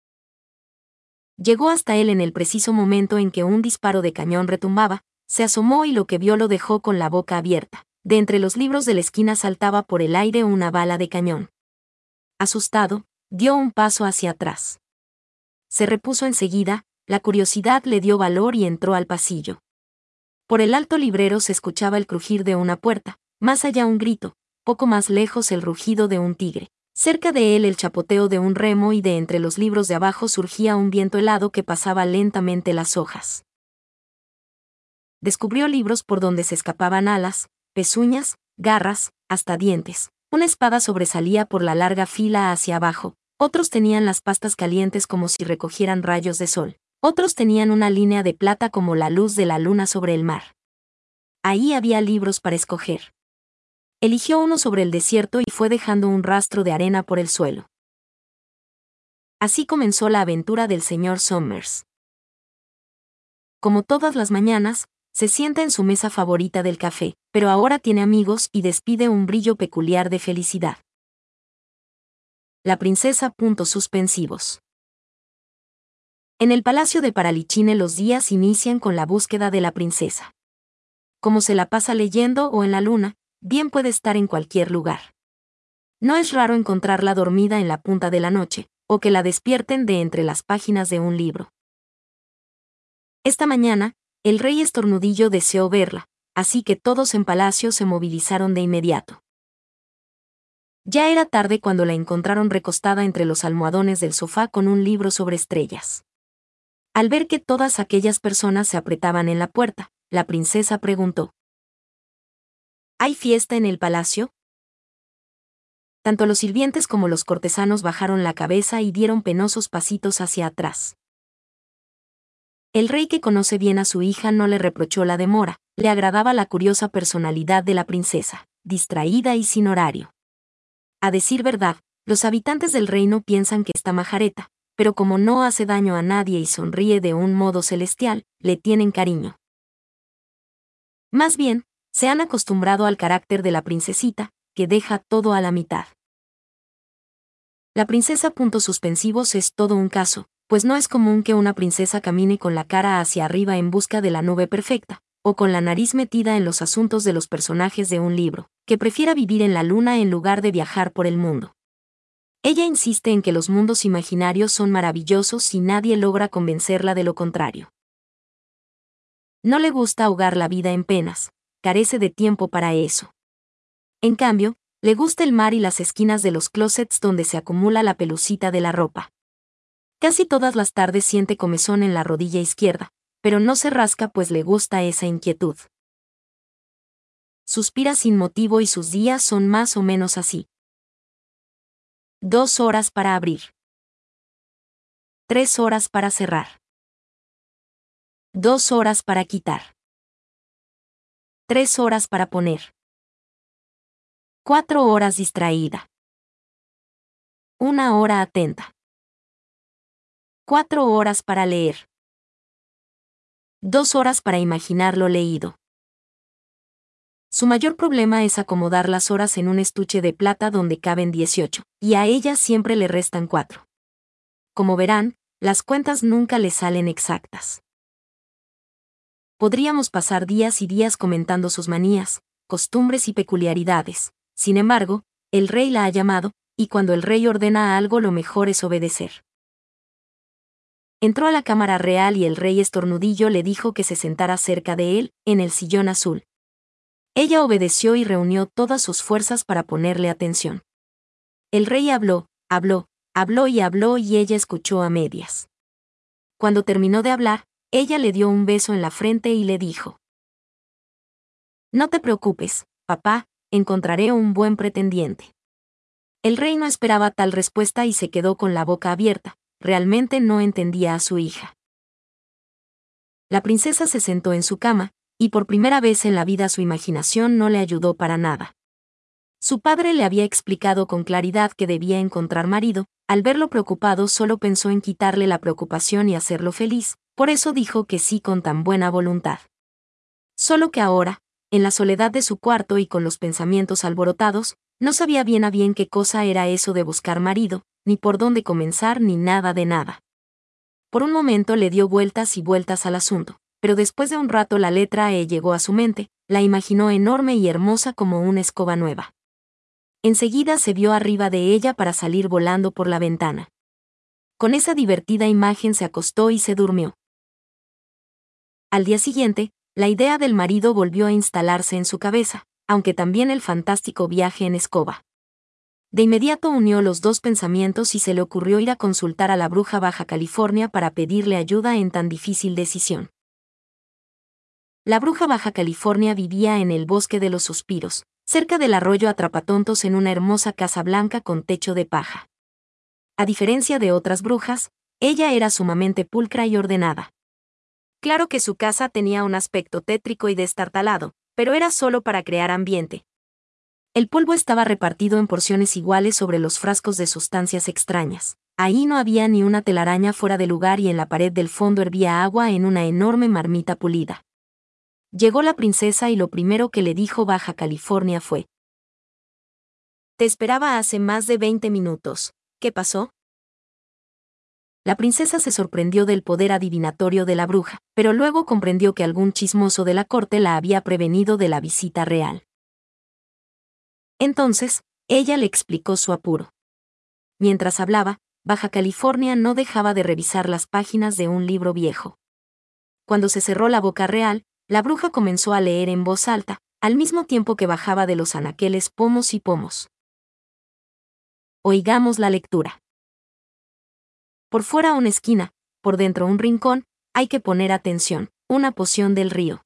Llegó hasta él en el preciso momento en que un disparo de cañón retumbaba, se asomó y lo que vio lo dejó con la boca abierta. De entre los libros de la esquina saltaba por el aire una bala de cañón. Asustado, dio un paso hacia atrás. Se repuso enseguida, la curiosidad le dio valor y entró al pasillo. Por el alto librero se escuchaba el crujir de una puerta, más allá un grito, poco más lejos el rugido de un tigre. Cerca de él el chapoteo de un remo y de entre los libros de abajo surgía un viento helado que pasaba lentamente las hojas. Descubrió libros por donde se escapaban alas, pezuñas, garras, hasta dientes. Una espada sobresalía por la larga fila hacia abajo, otros tenían las pastas calientes como si recogieran rayos de sol, otros tenían una línea de plata como la luz de la luna sobre el mar. Ahí había libros para escoger. Eligió uno sobre el desierto y fue dejando un rastro de arena por el suelo. Así comenzó la aventura del señor Somers. Como todas las mañanas, se sienta en su mesa favorita del café, pero ahora tiene amigos y despide un brillo peculiar de felicidad. La princesa. Puntos suspensivos. En el palacio de Paralichine los días inician con la búsqueda de la princesa. Como se la pasa leyendo o en la luna, bien puede estar en cualquier lugar. No es raro encontrarla dormida en la punta de la noche, o que la despierten de entre las páginas de un libro. Esta mañana, el rey Estornudillo deseó verla, así que todos en palacio se movilizaron de inmediato. Ya era tarde cuando la encontraron recostada entre los almohadones del sofá con un libro sobre estrellas. Al ver que todas aquellas personas se apretaban en la puerta, la princesa preguntó: ¿Hay fiesta en el palacio? Tanto los sirvientes como los cortesanos bajaron la cabeza y dieron penosos pasitos hacia atrás. El rey, que conoce bien a su hija, no le reprochó la demora, le agradaba la curiosa personalidad de la princesa, distraída y sin horario. A decir verdad, los habitantes del reino piensan que está majareta, pero como no hace daño a nadie y sonríe de un modo celestial, le tienen cariño. Más bien, se han acostumbrado al carácter de la princesita, que deja todo a la mitad. La princesa. Puntos suspensivos es todo un caso, pues no es común que una princesa camine con la cara hacia arriba en busca de la nube perfecta, o con la nariz metida en los asuntos de los personajes de un libro, que prefiera vivir en la luna en lugar de viajar por el mundo. Ella insiste en que los mundos imaginarios son maravillosos y nadie logra convencerla de lo contrario. No le gusta ahogar la vida en penas, carece de tiempo para eso. En cambio, le gusta el mar y las esquinas de los closets donde se acumula la pelucita de la ropa. Casi todas las tardes siente comezón en la rodilla izquierda, pero no se rasca pues le gusta esa inquietud. Suspira sin motivo y sus días son más o menos así. Dos horas para abrir. Tres horas para cerrar. Dos horas para quitar. Tres horas para poner. Cuatro horas distraída. Una hora atenta. Cuatro horas para leer. Dos horas para imaginar lo leído. Su mayor problema es acomodar las horas en un estuche de plata donde caben dieciocho, y a ella siempre le restan cuatro. Como verán, las cuentas nunca le salen exactas. Podríamos pasar días y días comentando sus manías, costumbres y peculiaridades. Sin embargo, el rey la ha llamado, y cuando el rey ordena algo lo mejor es obedecer. Entró a la cámara real y el rey estornudillo le dijo que se sentara cerca de él, en el sillón azul. Ella obedeció y reunió todas sus fuerzas para ponerle atención. El rey habló, habló, habló y habló y ella escuchó a medias. Cuando terminó de hablar, ella le dio un beso en la frente y le dijo: «No te preocupes, papá, encontraré un buen pretendiente». El rey no esperaba tal respuesta y se quedó con la boca abierta, realmente no entendía a su hija. La princesa se sentó en su cama, y por primera vez en la vida su imaginación no le ayudó para nada. Su padre le había explicado con claridad que debía encontrar marido, al verlo preocupado solo pensó en quitarle la preocupación y hacerlo feliz, por eso dijo que sí con tan buena voluntad. Solo que ahora, en la soledad de su cuarto y con los pensamientos alborotados, no sabía bien a bien qué cosa era eso de buscar marido, ni por dónde comenzar ni nada de nada. Por un momento le dio vueltas y vueltas al asunto, pero después de un rato la letra E llegó a su mente, la imaginó enorme y hermosa como una escoba nueva. Enseguida se vio arriba de ella para salir volando por la ventana. Con esa divertida imagen se acostó y se durmió. Al día siguiente, la idea del marido volvió a instalarse en su cabeza, aunque también el fantástico viaje en escoba. De inmediato unió los dos pensamientos y se le ocurrió ir a consultar a la bruja Baja California para pedirle ayuda en tan difícil decisión. La bruja Baja California vivía en el Bosque de los Suspiros, cerca del arroyo Atrapatontos en una hermosa casa blanca con techo de paja. A diferencia de otras brujas, ella era sumamente pulcra y ordenada. Claro que su casa tenía un aspecto tétrico y destartalado, pero era solo para crear ambiente. El polvo estaba repartido en porciones iguales sobre los frascos de sustancias extrañas. Ahí no había ni una telaraña fuera de lugar y en la pared del fondo hervía agua en una enorme marmita pulida. Llegó la princesa y lo primero que le dijo Baja California fue: «Te esperaba hace más de veinte minutos. ¿Qué pasó?». La princesa se sorprendió del poder adivinatorio de la bruja, pero luego comprendió que algún chismoso de la corte la había prevenido de la visita real. Entonces, ella le explicó su apuro. Mientras hablaba, Baja California no dejaba de revisar las páginas de un libro viejo. Cuando se cerró la boca real, la bruja comenzó a leer en voz alta, al mismo tiempo que bajaba de los anaqueles pomos y pomos. Oigamos la lectura. Por fuera una esquina, por dentro un rincón, hay que poner atención, una poción del río.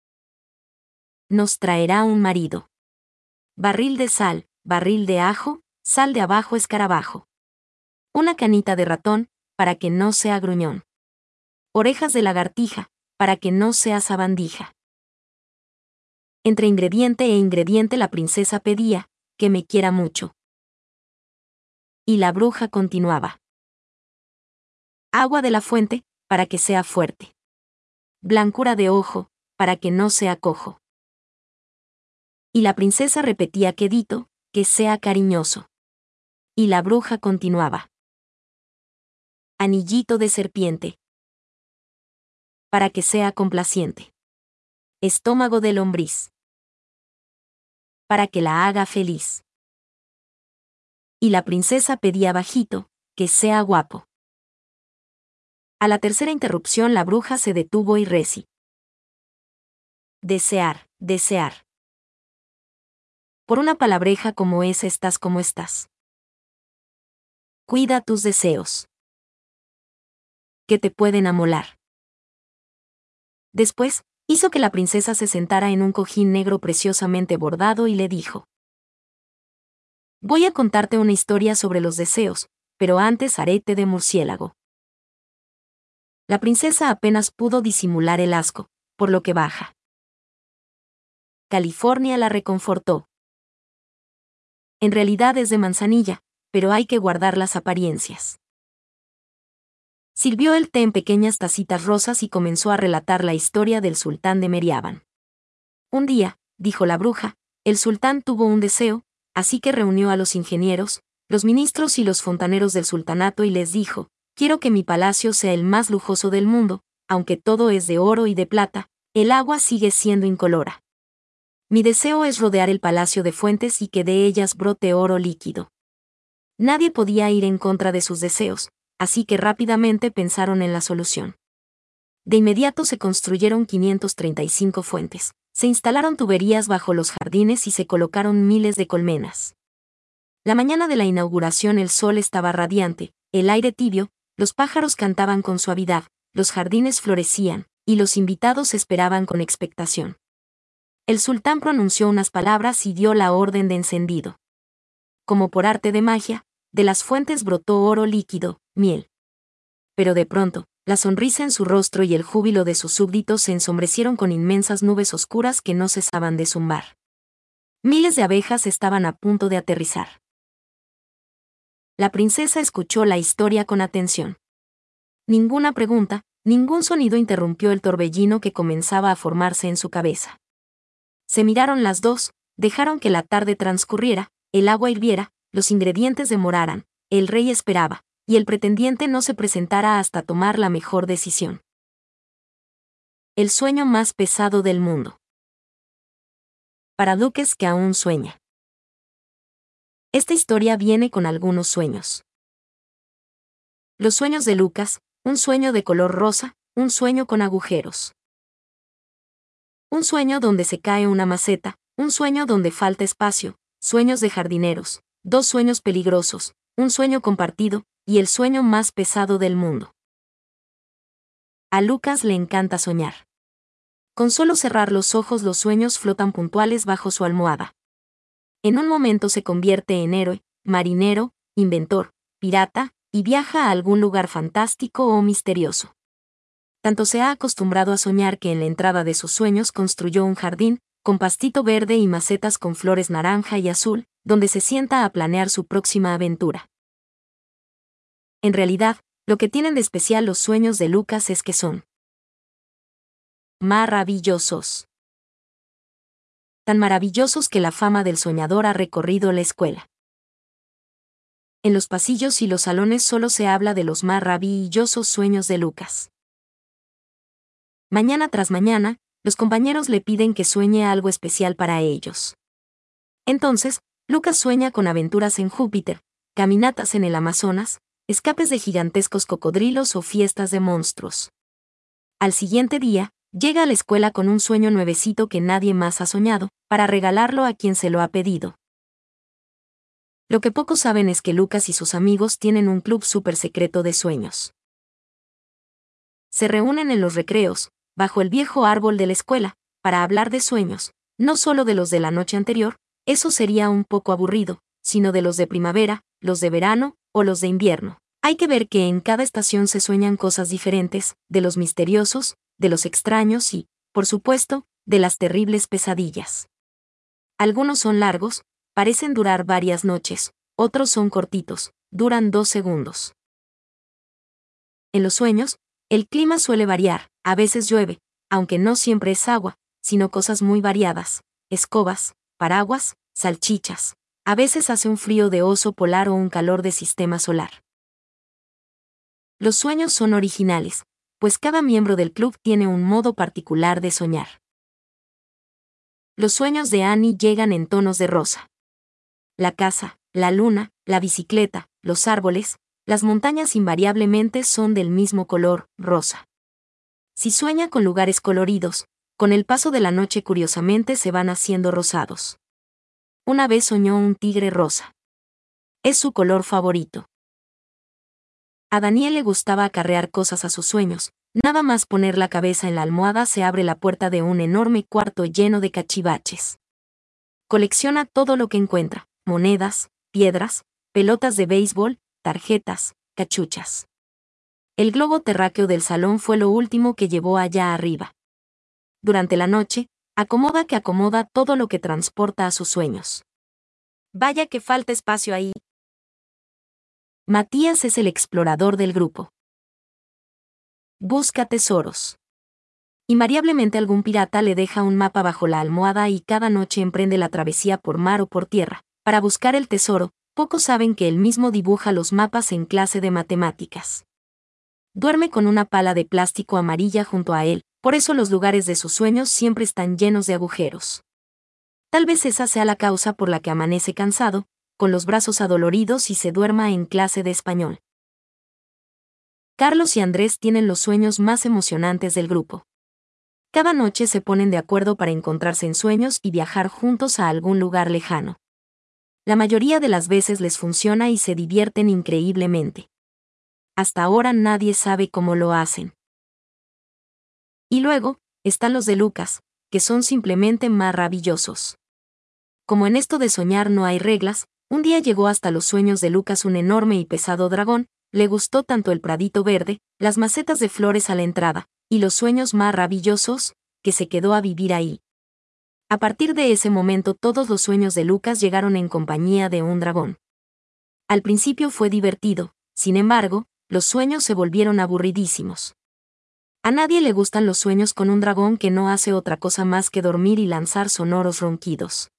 Nos traerá un marido. Barril de sal, barril de ajo, sal de abajo escarabajo. Una canita de ratón, para que no sea gruñón. Orejas de lagartija, para que no sea sabandija. Entre ingrediente e ingrediente la princesa pedía, que me quiera mucho. Y la bruja continuaba. Agua de la fuente, para que sea fuerte. Blancura de ojo, para que no sea cojo. Y la princesa repetía quedito, que sea cariñoso. Y la bruja continuaba. Anillito de serpiente, para que sea complaciente. estómago de lombriz. Para que la haga feliz. Y la princesa pedía bajito, que sea guapo. A la tercera interrupción la bruja se detuvo y reci. Desear, desear. Por una palabreja como esa estás como estás. Cuida tus deseos. Que te pueden amolar. Después, hizo que la princesa se sentara en un cojín negro preciosamente bordado y le dijo: Voy a contarte una historia sobre los deseos, pero antes haré té de murciélago. La princesa apenas pudo disimular el asco, por lo que Baja California la reconfortó. En realidad es de manzanilla, pero hay que guardar las apariencias. Sirvió el té en pequeñas tacitas rosas y comenzó a relatar la historia del sultán de Meriaban. Un día, dijo la bruja, el sultán tuvo un deseo, así que reunió a los ingenieros, los ministros y los fontaneros del sultanato y les dijo: quiero que mi palacio sea el más lujoso del mundo, aunque todo es de oro y de plata, el agua sigue siendo incolora. Mi deseo es rodear el palacio de fuentes y que de ellas brote oro líquido. Nadie podía ir en contra de sus deseos, así que rápidamente pensaron en la solución. De inmediato se construyeron quinientas treinta y cinco fuentes, se instalaron tuberías bajo los jardines y se colocaron miles de colmenas. La mañana de la inauguración el sol estaba radiante, el aire tibio, los pájaros cantaban con suavidad, los jardines florecían, y los invitados esperaban con expectación. El sultán pronunció unas palabras y dio la orden de encendido. Como por arte de magia, de las fuentes brotó oro líquido, miel. Pero de pronto, la sonrisa en su rostro y el júbilo de sus súbditos se ensombrecieron con inmensas nubes oscuras que no cesaban de zumbar. Miles de abejas estaban a punto de aterrizar. La princesa escuchó la historia con atención. Ninguna pregunta, ningún sonido interrumpió el torbellino que comenzaba a formarse en su cabeza. Se miraron las dos, dejaron que la tarde transcurriera, el agua hirviera, los ingredientes demoraran, el rey esperaba, y el pretendiente no se presentara hasta tomar la mejor decisión. El sueño más pesado del mundo. Para duques que aún sueña. Esta historia viene con algunos sueños. Los sueños de Lucas, un sueño de color rosa, un sueño con agujeros. Un sueño donde se cae una maceta, un sueño donde falta espacio, sueños de jardineros, dos sueños peligrosos, un sueño compartido, y el sueño más pesado del mundo. A Lucas le encanta soñar. Con solo cerrar los ojos los sueños flotan puntuales bajo su almohada. En un momento se convierte en héroe, marinero, inventor, pirata, y viaja a algún lugar fantástico o misterioso. Tanto se ha acostumbrado a soñar que en la entrada de sus sueños construyó un jardín, con pastito verde y macetas con flores naranja y azul, donde se sienta a planear su próxima aventura. En realidad, lo que tienen de especial los sueños de Lucas es que son maravillosos. Tan maravillosos que la fama del soñador ha recorrido la escuela. En los pasillos y los salones solo se habla de los maravillosos sueños de Lucas. Mañana tras mañana, los compañeros le piden que sueñe algo especial para ellos. Entonces, Lucas sueña con aventuras en Júpiter, caminatas en el Amazonas, escapes de gigantescos cocodrilos o fiestas de monstruos. Al siguiente día, llega a la escuela con un sueño nuevecito que nadie más ha soñado, para regalarlo a quien se lo ha pedido. Lo que pocos saben es que Lucas y sus amigos tienen un club súper secreto de sueños. Se reúnen en los recreos, bajo el viejo árbol de la escuela, para hablar de sueños, no solo de los de la noche anterior, eso sería un poco aburrido, sino de los de primavera, los de verano, o los de invierno. Hay que ver que en cada estación se sueñan cosas diferentes, de los misteriosos, de los extraños y, por supuesto, de las terribles pesadillas. Algunos son largos, parecen durar varias noches, otros son cortitos, duran dos segundos. En los sueños, el clima suele variar, a veces llueve, aunque no siempre es agua, sino cosas muy variadas, escobas, paraguas, salchichas. A veces hace un frío de oso polar o un calor de sistema solar. Los sueños son originales, pues cada miembro del club tiene un modo particular de soñar. los sueños de Annie llegan en tonos de rosa. La casa, la luna, la bicicleta, los árboles, las montañas invariablemente son del mismo color, rosa. Si sueña con lugares coloridos, con el paso de la noche curiosamente se van haciendo rosados. Una vez soñó un tigre rosa. Es su color favorito. A Daniel le gustaba acarrear cosas a sus sueños. Nada más poner la cabeza en la almohada se abre la puerta de un enorme cuarto lleno de cachivaches. Colecciona todo lo que encuentra: monedas, piedras, pelotas de béisbol, tarjetas, cachuchas. El globo terráqueo del salón fue lo último que llevó allá arriba. Durante la noche, acomoda que acomoda todo lo que transporta a sus sueños. Vaya que falta espacio ahí. Matías es el explorador del grupo. Busca tesoros. Invariablemente algún pirata le deja un mapa bajo la almohada y cada noche emprende la travesía por mar o por tierra, para buscar el tesoro. Pocos saben que él mismo dibuja los mapas en clase de matemáticas. Duerme con una pala de plástico amarilla junto a él, por eso los lugares de sus sueños siempre están llenos de agujeros. Tal vez esa sea la causa por la que amanece cansado, con los brazos adoloridos y se duerma en clase de español. Carlos y Andrés tienen los sueños más emocionantes del grupo. Cada noche se ponen de acuerdo para encontrarse en sueños y viajar juntos a algún lugar lejano. La mayoría de las veces les funciona y se divierten increíblemente. Hasta ahora nadie sabe cómo lo hacen. Y luego, están los de Lucas, que son simplemente maravillosos. Como en esto de soñar no hay reglas, un día llegó hasta los sueños de Lucas un enorme y pesado dragón. Le gustó tanto el pradito verde, las macetas de flores a la entrada, y los sueños maravillosos, que se quedó a vivir ahí. A partir de ese momento todos los sueños de Lucas llegaron en compañía de un dragón. Al principio fue divertido, sin embargo, los sueños se volvieron aburridísimos. A nadie le gustan los sueños con un dragón que no hace otra cosa más que dormir y lanzar sonoros ronquidos.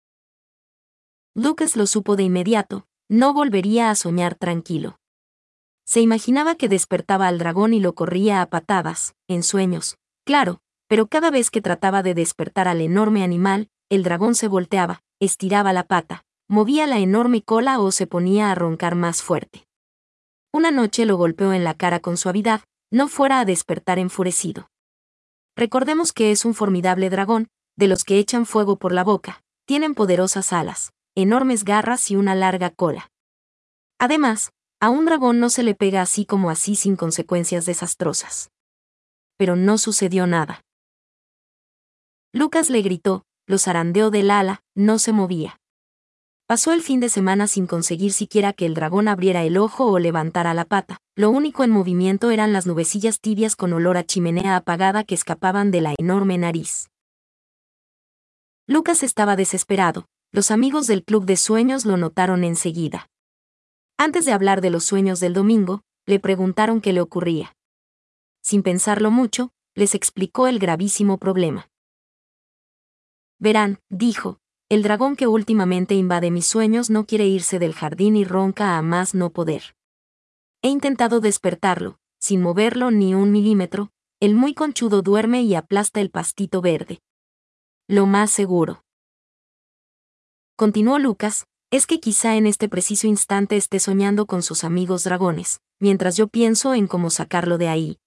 Lucas lo supo de inmediato, no volvería a soñar tranquilo. Se imaginaba que despertaba al dragón y lo corría a patadas, en sueños, claro, pero cada vez que trataba de despertar al enorme animal, el dragón se volteaba, estiraba la pata, movía la enorme cola o se ponía a roncar más fuerte. Una noche lo golpeó en la cara con suavidad, no fuera a despertar enfurecido. Recordemos que es un formidable dragón, de los que echan fuego por la boca, tienen poderosas alas, enormes garras y una larga cola. Además, a un dragón no se le pega así como así sin consecuencias desastrosas. Pero no sucedió nada. Lucas le gritó, lo zarandeó del ala, no se movía. Pasó el fin de semana sin conseguir siquiera que el dragón abriera el ojo o levantara la pata. Lo único en movimiento eran las nubecillas tibias con olor a chimenea apagada que escapaban de la enorme nariz. Lucas estaba desesperado. Los amigos del club de sueños lo notaron enseguida. Antes de hablar de los sueños del domingo, le preguntaron qué le ocurría. Sin pensarlo mucho, les explicó el gravísimo problema. Verán, dijo, el dragón que últimamente invade mis sueños no quiere irse del jardín y ronca a más no poder. He intentado despertarlo, sin moverlo ni un milímetro, el muy conchudo duerme y aplasta el pastito verde. Lo más seguro. Continuó Lucas, es que quizá en este preciso instante esté soñando con sus amigos dragones, mientras yo pienso en cómo sacarlo de ahí.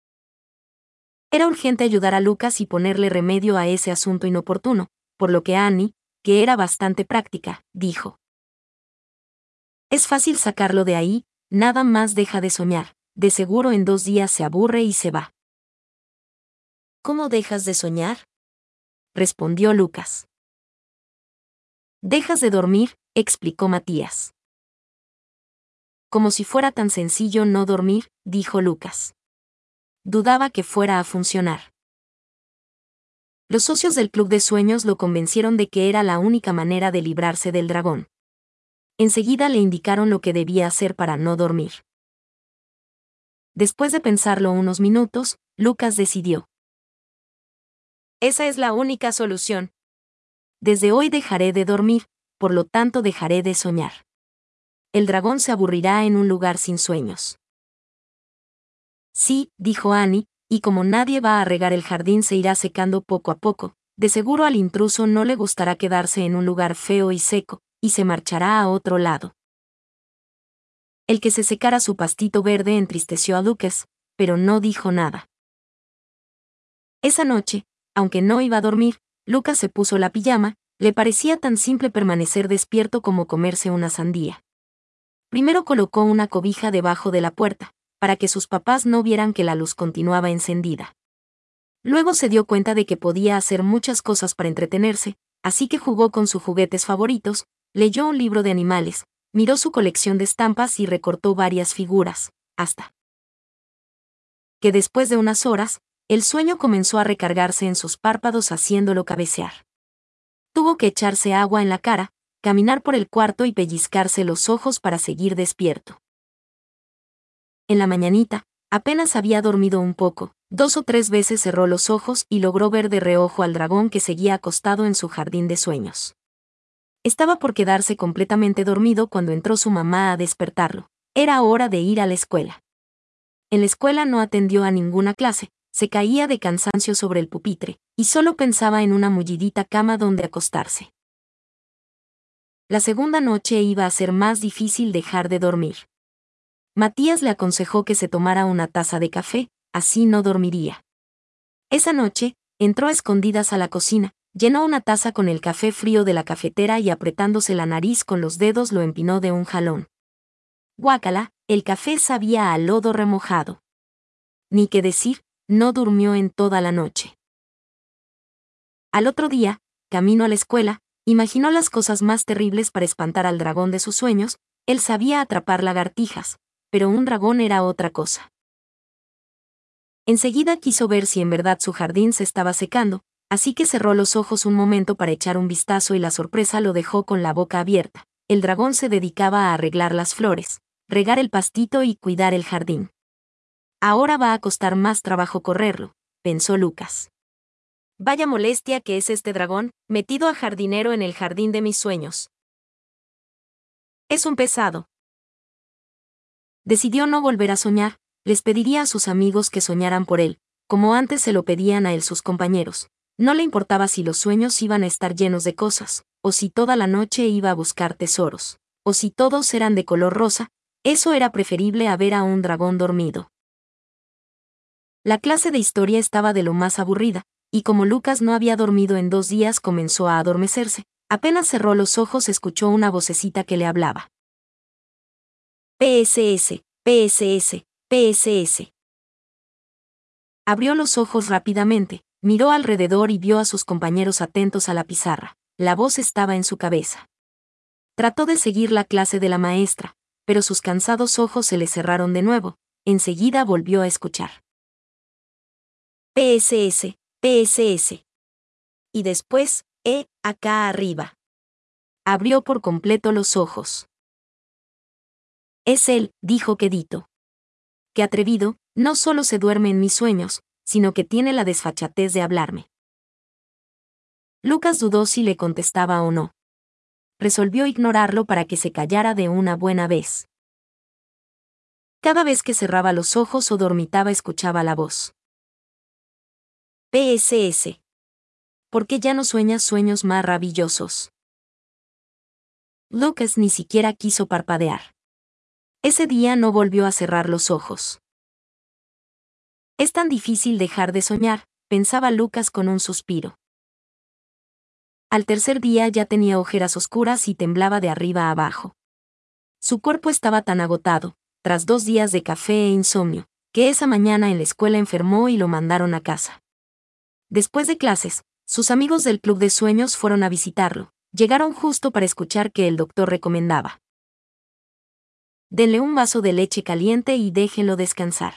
Era urgente ayudar a Lucas y ponerle remedio a ese asunto inoportuno, por lo que Annie, que era bastante práctica, dijo. Es fácil sacarlo de ahí, nada más deja de soñar, de seguro en dos días se aburre y se va. ¿Cómo dejas de soñar?, respondió Lucas. Dejas de dormir, explicó Matías. Como si fuera tan sencillo no dormir, dijo Lucas. Dudaba que fuera a funcionar. Los socios del club de sueños lo convencieron de que era la única manera de librarse del dragón. Enseguida le indicaron lo que debía hacer para no dormir. Después de pensarlo unos minutos, Lucas decidió. Esa es la única solución. Desde hoy dejaré de dormir, por lo tanto dejaré de soñar. El dragón se aburrirá en un lugar sin sueños. Sí, dijo Annie, y como nadie va a regar el jardín se irá secando poco a poco, De seguro al intruso no le gustará quedarse en un lugar feo y seco, y se marchará a otro lado. El que se secara su pastito verde entristeció a Lucas, pero no dijo nada. Esa noche, aunque no iba a dormir, Lucas se puso la pijama. Le parecía tan simple permanecer despierto como comerse una sandía. Primero colocó una cobija debajo de la puerta, para que sus papás no vieran que la luz continuaba encendida. Luego se dio cuenta de que podía hacer muchas cosas para entretenerse, así que jugó con sus juguetes favoritos, leyó un libro de animales, miró su colección de estampas y recortó varias figuras, hasta que después de unas horas, el sueño comenzó a recargarse en sus párpados haciéndolo cabecear. Tuvo que echarse agua en la cara, caminar por el cuarto y pellizcarse los ojos para seguir despierto. En la mañanita, apenas había dormido un poco, dos o tres veces cerró los ojos y logró ver de reojo al dragón que seguía acostado en su jardín de sueños. Estaba por quedarse completamente dormido cuando entró su mamá a despertarlo. Era hora de ir a la escuela. En la escuela no atendió a ninguna clase, se caía de cansancio sobre el pupitre, y solo pensaba en una mullidita cama donde acostarse. La segunda noche iba a ser más difícil dejar de dormir. Matías le aconsejó que se tomara una taza de café, así no dormiría. Esa noche, entró a escondidas a la cocina, llenó una taza con el café frío de la cafetera y apretándose la nariz con los dedos lo empinó de un jalón. Guácala, el café sabía a lodo remojado. Ni qué decir, no durmió en toda la noche. Al otro día, camino a la escuela, imaginó las cosas más terribles para espantar al dragón de sus sueños. Él sabía atrapar lagartijas, pero un dragón era otra cosa. Enseguida quiso ver si en verdad su jardín se estaba secando, así que cerró los ojos un momento para echar un vistazo y la sorpresa lo dejó con la boca abierta. El dragón se dedicaba a arreglar las flores, regar el pastito y cuidar el jardín. Ahora va a costar más trabajo correrlo, pensó Lucas. Vaya molestia que es este dragón, metido a jardinero en el jardín de mis sueños. Es un pesado. Decidió no volver a soñar, les pediría a sus amigos que soñaran por él, como antes se lo pedían a él sus compañeros. No le importaba si los sueños iban a estar llenos de cosas, o si toda la noche iba a buscar tesoros, o si todos eran de color rosa, eso era preferible a ver a un dragón dormido. La clase de historia estaba de lo más aburrida, y como Lucas no había dormido en dos días comenzó a adormecerse. Apenas cerró los ojos escuchó una vocecita que le hablaba. P S S, P S S, P S S. Abrió los ojos rápidamente, miró alrededor y vio a sus compañeros atentos a la pizarra. La voz estaba en su cabeza. Trató de seguir la clase de la maestra, pero sus cansados ojos se le cerraron de nuevo. Enseguida volvió a escuchar. P S S, P S S. Y después, E, acá arriba. Abrió por completo los ojos. Es él, dijo quedito. Qué atrevido, no solo se duerme en mis sueños, sino que tiene la desfachatez de hablarme. Lucas dudó si le contestaba o no. Resolvió ignorarlo para que se callara de una buena vez. Cada vez que cerraba los ojos o dormitaba escuchaba la voz. P S S. ¿Por qué ya no sueñas sueños maravillosos? Lucas ni siquiera quiso parpadear. Ese día no volvió a cerrar los ojos. Es tan difícil dejar de soñar, pensaba Lucas con un suspiro. Al tercer día ya tenía ojeras oscuras y temblaba de arriba a abajo. Su cuerpo estaba tan agotado, tras dos días de café e insomnio, que esa mañana en la escuela enfermó y lo mandaron a casa. Después de clases, sus amigos del club de sueños fueron a visitarlo. Llegaron justo para escuchar que el doctor recomendaba. Denle un vaso de leche caliente y déjenlo descansar.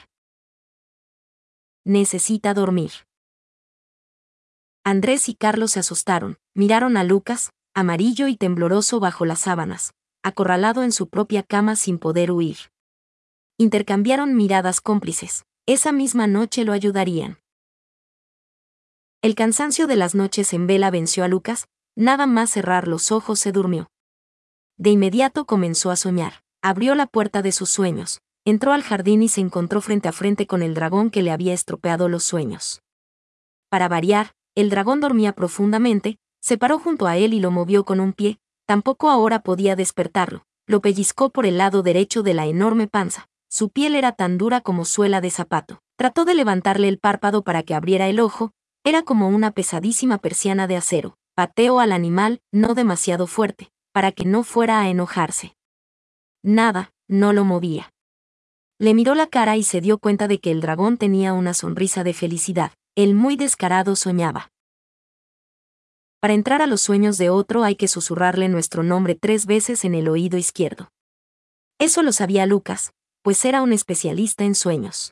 Necesita dormir. Andrés y Carlos se asustaron, miraron a Lucas, amarillo y tembloroso bajo las sábanas, acorralado en su propia cama sin poder huir. Intercambiaron miradas cómplices. Esa misma noche lo ayudarían. El cansancio de las noches en vela venció a Lucas, nada más cerrar los ojos se durmió. De inmediato comenzó a soñar, abrió la puerta de sus sueños, entró al jardín y se encontró frente a frente con el dragón que le había estropeado los sueños. Para variar, El dragón dormía profundamente, se paró junto a él y lo movió con un pie, tampoco ahora podía despertarlo. Lo pellizcó por el lado derecho de la enorme panza. Su piel era tan dura como suela de zapato. Trató de levantarle el párpado para que abriera el ojo, era como una pesadísima persiana de acero. Pateó al animal, no demasiado fuerte, para que no fuera a enojarse. Nada, no lo movía. Le miró la cara y se dio cuenta de que el dragón tenía una sonrisa de felicidad. El muy descarado soñaba. Para entrar a los sueños de otro hay que susurrarle nuestro nombre tres veces en el oído izquierdo. Eso lo sabía Lucas, pues era un especialista en sueños.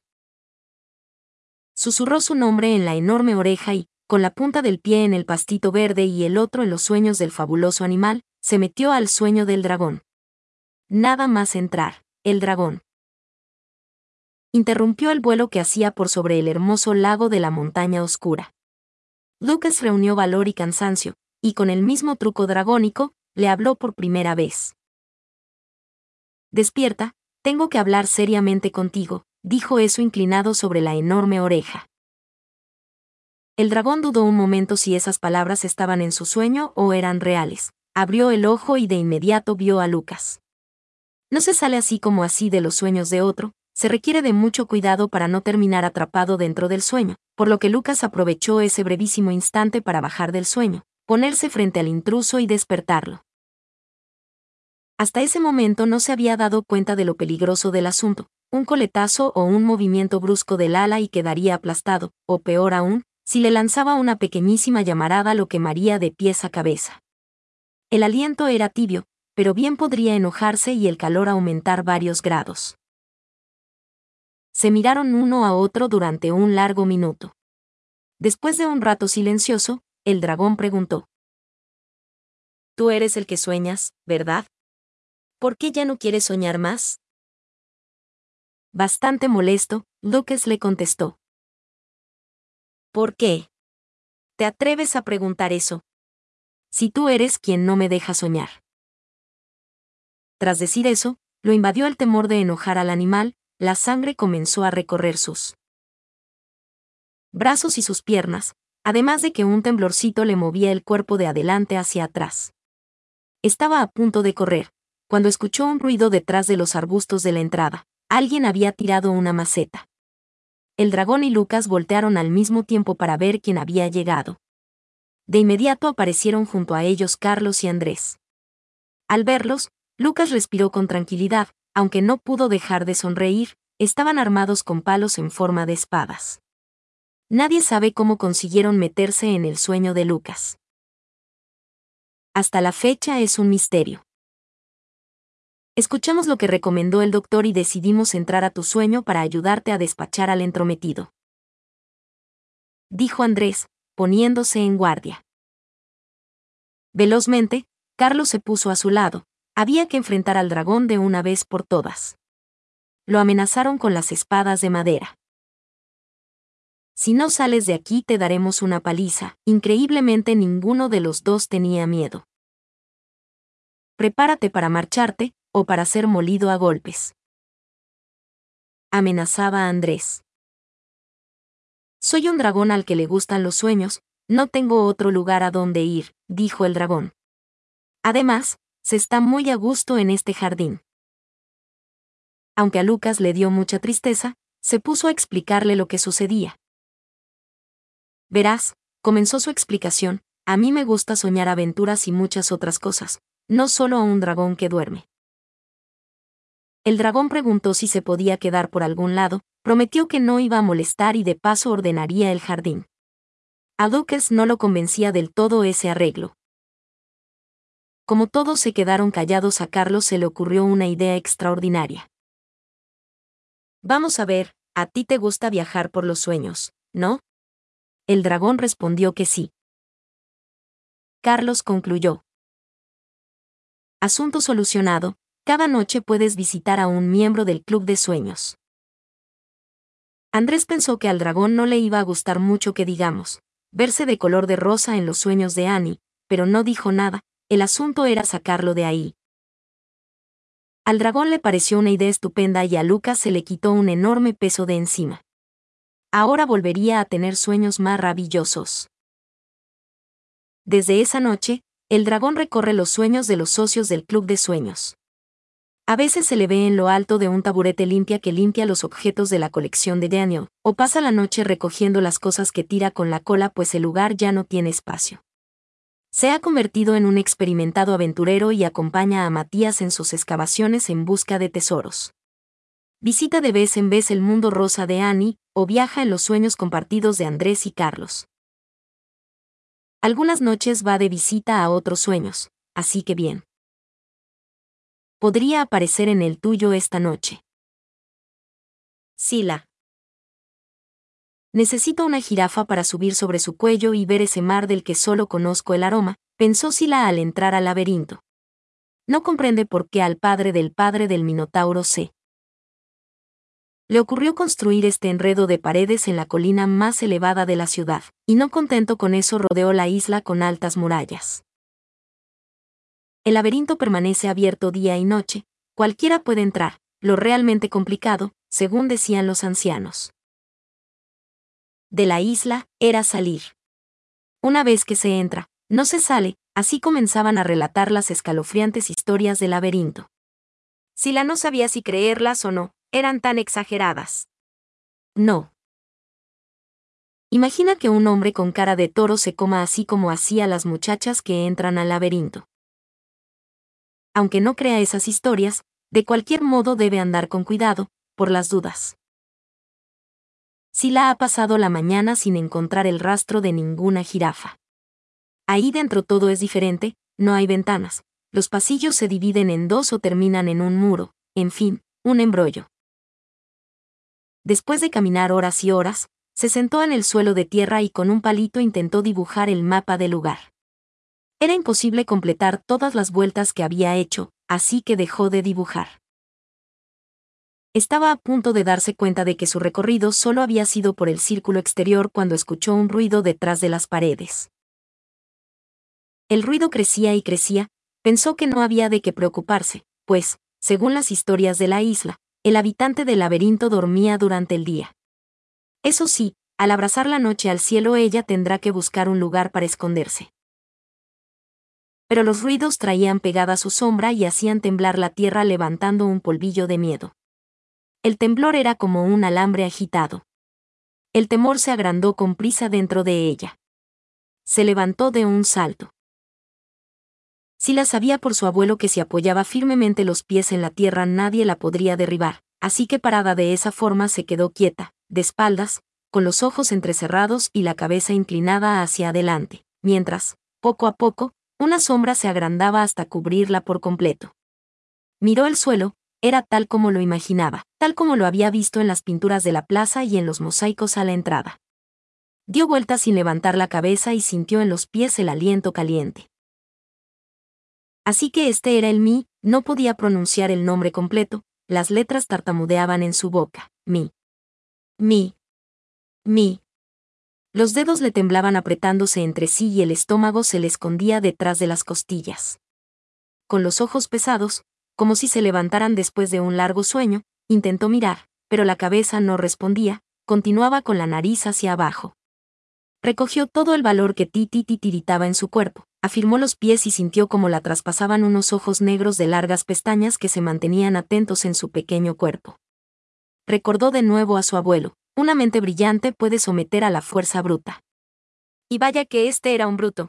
Susurró su nombre en la enorme oreja y, con la punta del pie en el pastito verde y el otro en los sueños del fabuloso animal, se metió al sueño del dragón. Nada más entrar, el dragón interrumpió el vuelo que hacía por sobre el hermoso lago de la montaña oscura. Lucas reunió valor y cansancio, y con el mismo truco dragónico, le habló por primera vez. Despierta, tengo que hablar seriamente contigo, dijo eso inclinado sobre la enorme oreja. El dragón dudó un momento si esas palabras estaban en su sueño o eran reales. Abrió el ojo y de inmediato vio a Lucas. No se sale así como así de los sueños de otro, se requiere de mucho cuidado para no terminar atrapado dentro del sueño, por lo que Lucas aprovechó ese brevísimo instante para bajar del sueño, ponerse frente al intruso y despertarlo. Hasta ese momento no se había dado cuenta de lo peligroso del asunto, un coletazo o un movimiento brusco del ala y quedaría aplastado, o peor aún, si le lanzaba una pequeñísima llamarada lo quemaría de pies a cabeza. El aliento era tibio, pero bien podría enojarse y el calor aumentar varios grados. Se miraron uno a otro durante un largo minuto. Después de un rato silencioso, el dragón preguntó: «Tú eres el que sueñas, ¿verdad? ¿Por qué ya no quieres soñar más?» Bastante molesto, Lucas le contestó: «¿Por qué? ¿Te atreves a preguntar eso? Si tú eres quien no me deja soñar». Tras decir eso, lo invadió el temor de enojar al animal, la sangre comenzó a recorrer sus brazos y sus piernas, además de que un temblorcito le movía el cuerpo de adelante hacia atrás. Estaba a punto de correr, cuando escuchó un ruido detrás de los arbustos de la entrada. Alguien había tirado una maceta. El dragón y Lucas voltearon al mismo tiempo para ver quién había llegado. De inmediato aparecieron junto a ellos Carlos y Andrés. Al verlos, Lucas respiró con tranquilidad, aunque no pudo dejar de sonreír. Estaban armados con palos en forma de espadas. Nadie sabe cómo consiguieron meterse en el sueño de Lucas. Hasta la fecha es un misterio. Escuchamos lo que recomendó el doctor y decidimos entrar a tu sueño para ayudarte a despachar al entrometido», dijo Andrés, poniéndose en guardia. Velozmente, Carlos se puso a su lado. Había que enfrentar al dragón de una vez por todas. Lo amenazaron con las espadas de madera. «Si no sales de aquí te daremos una paliza». Increíblemente ninguno de los dos tenía miedo. «Prepárate para marcharte, o para ser molido a golpes», amenazaba a Andrés. «Soy un dragón al que le gustan los sueños, no tengo otro lugar a donde ir», dijo el dragón. «Además, se está muy a gusto en este jardín». Aunque a Lucas le dio mucha tristeza, se puso a explicarle lo que sucedía. «Verás», comenzó su explicación, «a mí me gusta soñar aventuras y muchas otras cosas, no solo a un dragón que duerme». El dragón preguntó si se podía quedar por algún lado, prometió que no iba a molestar y de paso ordenaría el jardín. A Lucas no lo convencía del todo ese arreglo. Como todos se quedaron callados, a Carlos se le ocurrió una idea extraordinaria. «Vamos a ver, a ti te gusta viajar por los sueños, ¿no?» El dragón respondió que sí. Carlos concluyó: «Asunto solucionado, cada noche puedes visitar a un miembro del club de sueños». Andrés pensó que al dragón no le iba a gustar mucho que digamos, verse de color de rosa en los sueños de Annie, pero no dijo nada, el asunto era sacarlo de ahí. Al dragón le pareció una idea estupenda y a Lucas se le quitó un enorme peso de encima. Ahora volvería a tener sueños maravillosos. Desde esa noche, el dragón recorre los sueños de los socios del Club de Sueños. A veces se le ve en lo alto de un taburete limpia que limpia los objetos de la colección de Daniel, o pasa la noche recogiendo las cosas que tira con la cola pues el lugar ya no tiene espacio. Se ha convertido en un experimentado aventurero y acompaña a Matías en sus excavaciones en busca de tesoros. Visita de vez en vez el mundo rosa de Annie, o viaja en los sueños compartidos de Andrés y Carlos. Algunas noches va de visita a otros sueños, así que bien. Podría aparecer en el tuyo esta noche. Sila. Necesito una jirafa para subir sobre su cuello y ver ese mar del que solo conozco el aroma, pensó Sila al entrar al laberinto. No comprende por qué al padre del padre del Minotauro se le ocurrió construir este enredo de paredes en la colina más elevada de la ciudad, y no contento con eso rodeó la isla con altas murallas. El laberinto permanece abierto día y noche, cualquiera puede entrar, lo realmente complicado, según decían los ancianos de la isla, era salir. Una vez que se entra, no se sale, así comenzaban a relatar las escalofriantes historias del laberinto. Sila no sabía si creerlas o no, eran tan exageradas. No. Imagina que un hombre con cara de toro se coma así como hacía las muchachas que entran al laberinto. Aunque no crea esas historias, de cualquier modo debe andar con cuidado, por las dudas. Sila ha pasado la mañana sin encontrar el rastro de ninguna jirafa. Ahí dentro todo es diferente, no hay ventanas, los pasillos se dividen en dos o terminan en un muro, en fin, un embrollo. Después de caminar horas y horas, se sentó en el suelo de tierra y con un palito intentó dibujar el mapa del lugar. Era imposible completar todas las vueltas que había hecho, así que dejó de dibujar. Estaba a punto de darse cuenta de que su recorrido solo había sido por el círculo exterior cuando escuchó un ruido detrás de las paredes. El ruido crecía y crecía, pensó que no había de qué preocuparse, pues, según las historias de la isla, el habitante del laberinto dormía durante el día. Eso sí, al abrazar la noche al cielo ella tendrá que buscar un lugar para esconderse. Pero los ruidos traían pegada su sombra y hacían temblar la tierra levantando un polvillo de miedo. El temblor era como un alambre agitado. El temor se agrandó con prisa dentro de ella. Se levantó de un salto. Sila sabía por su abuelo que si apoyaba firmemente los pies en la tierra nadie la podría derribar, así que parada de esa forma se quedó quieta, de espaldas, con los ojos entrecerrados y la cabeza inclinada hacia adelante, mientras, poco a poco, una sombra se agrandaba hasta cubrirla por completo. Miró el suelo, era tal como lo imaginaba, tal como lo había visto en las pinturas de la plaza y en los mosaicos a la entrada. Dio vueltas sin levantar la cabeza y sintió en los pies el aliento caliente. Así que este era el Mi, no podía pronunciar el nombre completo, las letras tartamudeaban en su boca, Mi. Mi. Mi. Los dedos le temblaban apretándose entre sí y el estómago se le escondía detrás de las costillas. Con los ojos pesados, como si se levantaran después de un largo sueño, intentó mirar, pero la cabeza no respondía, continuaba con la nariz hacia abajo. Recogió todo el valor que ti ti ti tiritaba en su cuerpo, afirmó los pies y sintió como la traspasaban unos ojos negros de largas pestañas que se mantenían atentos en su pequeño cuerpo. Recordó de nuevo a su abuelo, una mente brillante puede someter a la fuerza bruta. Y vaya que este era un bruto.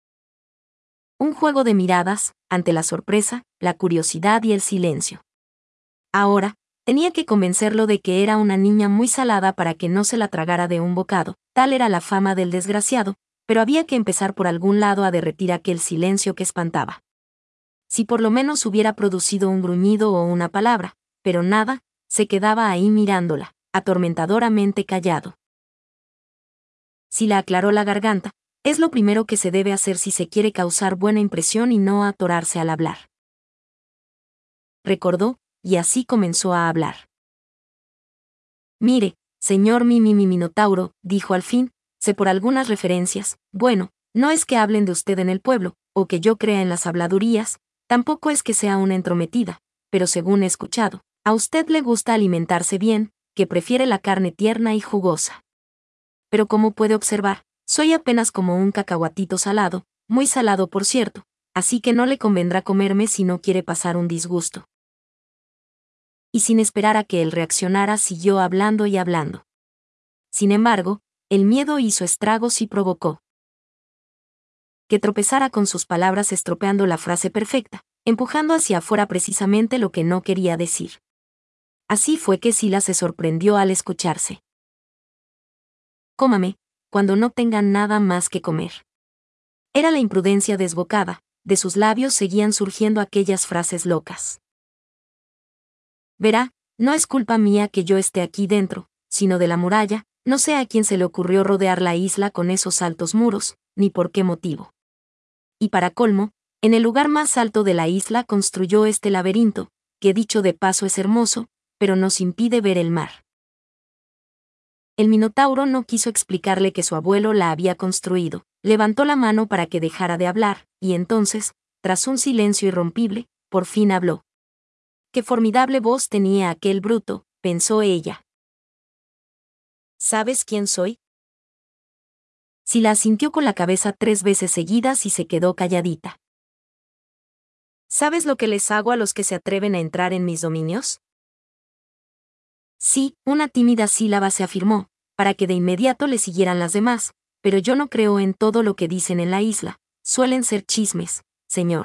Un juego de miradas, ante la sorpresa, la curiosidad y el silencio. Ahora, tenía que convencerlo de que era una niña muy salada para que no se la tragara de un bocado, tal era la fama del desgraciado, pero había que empezar por algún lado a derretir aquel silencio que espantaba. Si por lo menos hubiera producido un gruñido o una palabra, pero nada, se quedaba ahí mirándola, atormentadoramente callado. Si la aclaró la garganta, es lo primero que se debe hacer si se quiere causar buena impresión y no atorarse al hablar. Recordó, y así comenzó a hablar. Mire, señor mi mi mi Minotauro, dijo al fin, sé por algunas referencias, bueno, no es que hablen de usted en el pueblo, o que yo crea en las habladurías, tampoco es que sea una entrometida, pero según he escuchado, a usted le gusta alimentarse bien, que prefiere la carne tierna y jugosa. Pero como puede observar, soy apenas como un cacahuatito salado, muy salado por cierto, así que no le convendrá comerme si no quiere pasar un disgusto. Y sin esperar a que él reaccionara, siguió hablando y hablando. Sin embargo, el miedo hizo estragos y provocó que tropezara con sus palabras, estropeando la frase perfecta, empujando hacia afuera precisamente lo que no quería decir. Así fue que Sila se sorprendió al escucharse. Cómame, cuando no tengan nada más que comer. Era la imprudencia desbocada, de sus labios seguían surgiendo aquellas frases locas. Verá, no es culpa mía que yo esté aquí dentro, sino de la muralla, no sé a quién se le ocurrió rodear la isla con esos altos muros, ni por qué motivo. Y para colmo, en el lugar más alto de la isla construyó este laberinto, que dicho de paso es hermoso, pero nos impide ver el mar. El Minotauro no quiso explicarle que su abuelo la había construido, levantó la mano para que dejara de hablar, y entonces, tras un silencio irrompible, por fin habló. Qué formidable voz tenía aquel bruto, pensó ella. ¿Sabes quién soy? Sila asintió con la cabeza tres veces seguidas y se quedó calladita. ¿Sabes lo que les hago a los que se atreven a entrar en mis dominios? Sí, una tímida sílaba se afirmó, para que de inmediato le siguieran las demás, pero yo no creo en todo lo que dicen en la isla, suelen ser chismes, señor.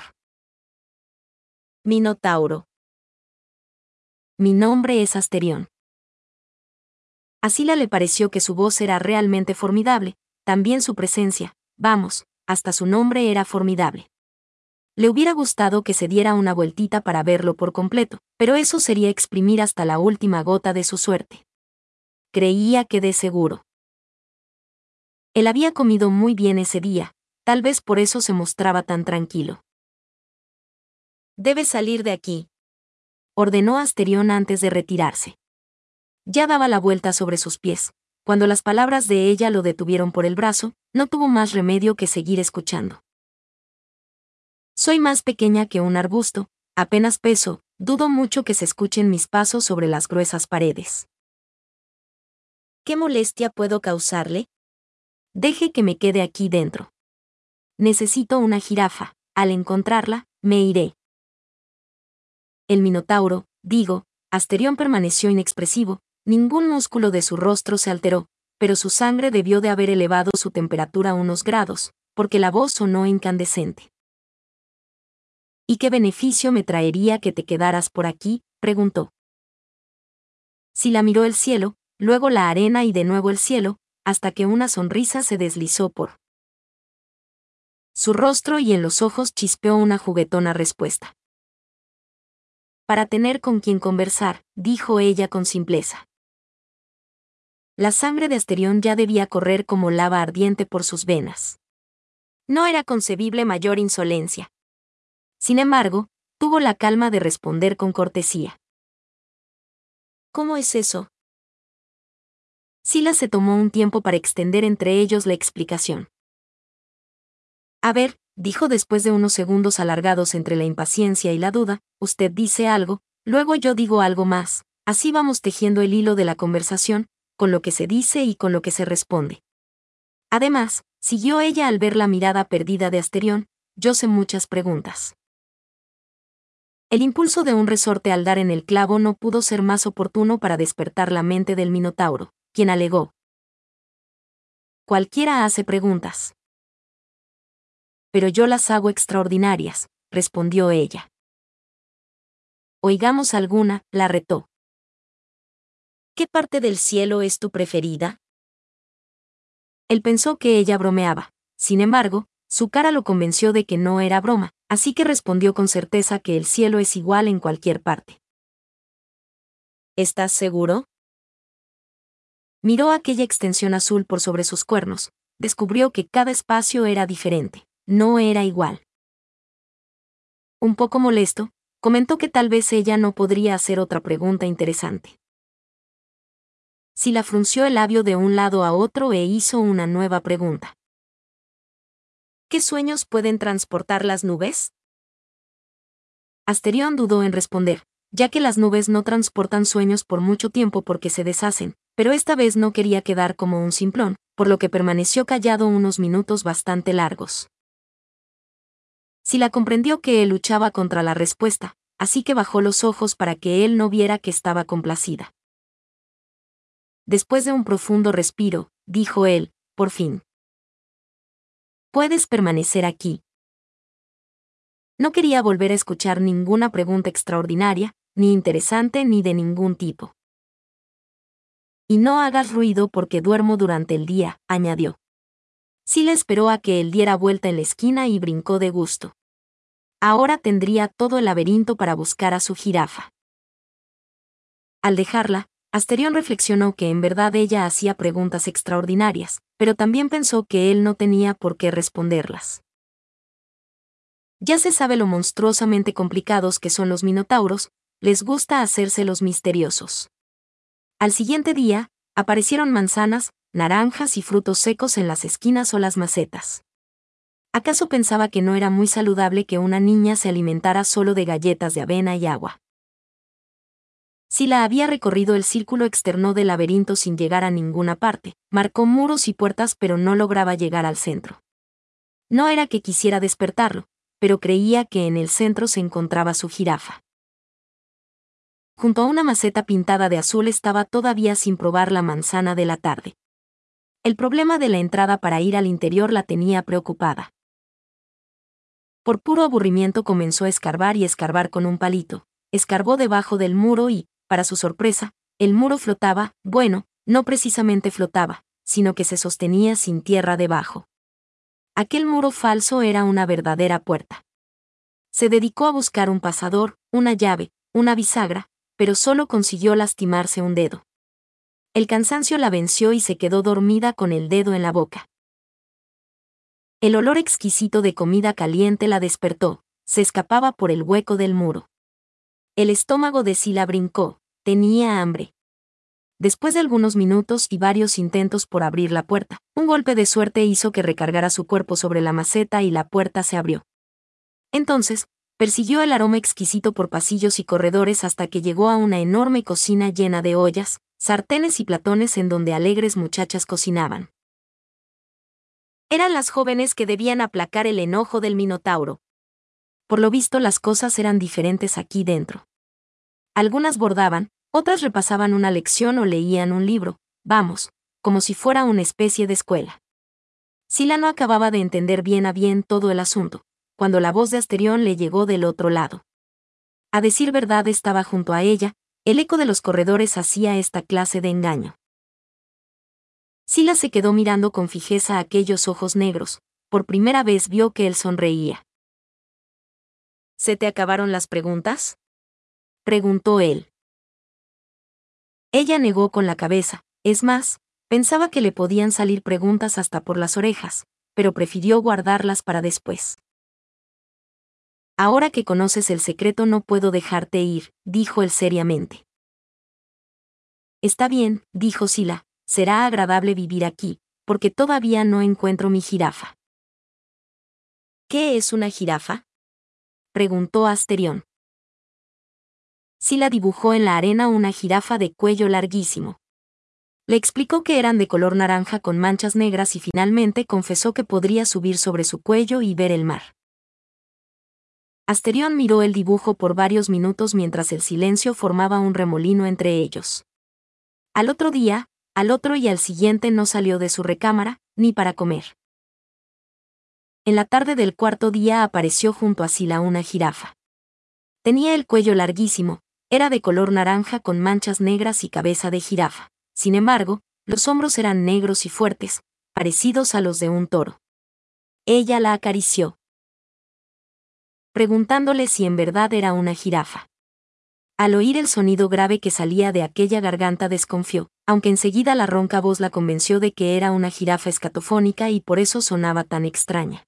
Minotauro. Mi nombre es Asterión. A Sila le pareció que su voz era realmente formidable, también su presencia, vamos, hasta su nombre era formidable. Le hubiera gustado que se diera una vueltita para verlo por completo, pero eso sería exprimir hasta la última gota de su suerte. Creía que de seguro. Él había comido muy bien ese día, tal vez por eso se mostraba tan tranquilo. Debes salir de aquí, ordenó Asterión antes de retirarse. Ya daba la vuelta sobre sus pies. Cuando las palabras de ella lo detuvieron por el brazo, no tuvo más remedio que seguir escuchando. Soy más pequeña que un arbusto, apenas peso, dudo mucho que se escuchen mis pasos sobre las gruesas paredes. ¿Qué molestia puedo causarle? Deje que me quede aquí dentro. Necesito una jirafa, al encontrarla, me iré. El Minotauro, digo, Asterión permaneció inexpresivo, ningún músculo de su rostro se alteró, pero su sangre debió de haber elevado su temperatura unos grados, porque la voz sonó incandescente. ¿Y qué beneficio me traería que te quedaras por aquí?, preguntó. Sila miró el cielo, luego la arena y de nuevo el cielo, hasta que una sonrisa se deslizó por su rostro y en los ojos chispeó una juguetona respuesta. Para tener con quien conversar, dijo ella con simpleza. La sangre de Asterión ya debía correr como lava ardiente por sus venas. No era concebible mayor insolencia. Sin embargo, tuvo la calma de responder con cortesía. ¿Cómo es eso? Sila se tomó un tiempo para extender entre ellos la explicación. A ver, dijo después de unos segundos alargados entre la impaciencia y la duda, usted dice algo, luego yo digo algo más, así vamos tejiendo el hilo de la conversación, con lo que se dice y con lo que se responde. Además, siguió ella al ver la mirada perdida de Asterión, yo sé muchas preguntas. El impulso de un resorte al dar en el clavo no pudo ser más oportuno para despertar la mente del Minotauro, quien alegó. Cualquiera hace preguntas. Pero yo las hago extraordinarias, respondió ella. Oigamos alguna, la retó. ¿Qué parte del cielo es tu preferida? Él pensó que ella bromeaba, sin embargo, su cara lo convenció de que no era broma, así que respondió con certeza que el cielo es igual en cualquier parte. ¿Estás seguro? Miró aquella extensión azul por sobre sus cuernos, descubrió que cada espacio era diferente, no era igual. Un poco molesto, comentó que tal vez ella no podría hacer otra pregunta interesante. Sila frunció el labio de un lado a otro e hizo una nueva pregunta. ¿Qué sueños pueden transportar las nubes? Asterión dudó en responder, ya que las nubes no transportan sueños por mucho tiempo porque se deshacen, pero esta vez no quería quedar como un simplón, por lo que permaneció callado unos minutos bastante largos. Sila comprendió que él luchaba contra la respuesta, así que bajó los ojos para que él no viera que estaba complacida. Después de un profundo respiro, dijo él, por fin. Puedes permanecer aquí. No quería volver a escuchar ninguna pregunta extraordinaria, ni interesante ni de ningún tipo. Y no hagas ruido porque duermo durante el día, añadió. Sila esperó a que él diera vuelta en la esquina y brincó de gusto. Ahora tendría todo el laberinto para buscar a su jirafa. Al dejarla, Asterión reflexionó que en verdad ella hacía preguntas extraordinarias, pero también pensó que él no tenía por qué responderlas. Ya se sabe lo monstruosamente complicados que son los minotauros, les gusta hacerse los misteriosos. Al siguiente día, aparecieron manzanas, naranjas y frutos secos en las esquinas o las macetas. ¿Acaso pensaba que no era muy saludable que una niña se alimentara solo de galletas de avena y agua? Sila había recorrido el círculo externo del laberinto sin llegar a ninguna parte, marcó muros y puertas pero no lograba llegar al centro. No era que quisiera despertarlo, pero creía que en el centro se encontraba su jirafa. Junto a una maceta pintada de azul estaba todavía sin probar la manzana de la tarde. El problema de la entrada para ir al interior la tenía preocupada. Por puro aburrimiento comenzó a escarbar y escarbar con un palito, escarbó debajo del muro y, para su sorpresa, el muro flotaba, bueno, no precisamente flotaba, sino que se sostenía sin tierra debajo. Aquel muro falso era una verdadera puerta. Se dedicó a buscar un pasador, una llave, una bisagra, pero solo consiguió lastimarse un dedo. El cansancio la venció y se quedó dormida con el dedo en la boca. El olor exquisito de comida caliente la despertó, se escapaba por el hueco del muro. El estómago de Sila brincó, tenía hambre. Después de algunos minutos y varios intentos por abrir la puerta, un golpe de suerte hizo que recargara su cuerpo sobre la maceta y la puerta se abrió. Entonces, persiguió el aroma exquisito por pasillos y corredores hasta que llegó a una enorme cocina llena de ollas, sartenes y platones en donde alegres muchachas cocinaban. Eran las jóvenes que debían aplacar el enojo del Minotauro. Por lo visto las cosas eran diferentes aquí dentro. Algunas bordaban, otras repasaban una lección o leían un libro, vamos, como si fuera una especie de escuela. Sila no acababa de entender bien a bien todo el asunto, cuando la voz de Asterión le llegó del otro lado. A decir verdad estaba junto a ella, el eco de los corredores hacía esta clase de engaño. Sila se quedó mirando con fijeza aquellos ojos negros, por primera vez vio que él sonreía. ¿Se te acabaron las preguntas?, preguntó él. Ella negó con la cabeza, es más, pensaba que le podían salir preguntas hasta por las orejas, pero prefirió guardarlas para después. Ahora que conoces el secreto no puedo dejarte ir, dijo él seriamente. Está bien, dijo Sila, será agradable vivir aquí, porque todavía no encuentro mi jirafa. ¿Qué es una jirafa?, preguntó Asterión. Sila dibujó en la arena una jirafa de cuello larguísimo. Le explicó que eran de color naranja con manchas negras y finalmente confesó que podría subir sobre su cuello y ver el mar. Asterión miró el dibujo por varios minutos mientras el silencio formaba un remolino entre ellos. Al otro día, al otro y al siguiente no salió de su recámara, ni para comer. En la tarde del cuarto día apareció junto a Sila una jirafa. Tenía el cuello larguísimo, era de color naranja con manchas negras y cabeza de jirafa. Sin embargo, los hombros eran negros y fuertes, parecidos a los de un toro. Ella la acarició, preguntándole si en verdad era una jirafa. Al oír el sonido grave que salía de aquella garganta desconfió, aunque enseguida la ronca voz la convenció de que era una jirafa escatofónica y por eso sonaba tan extraña.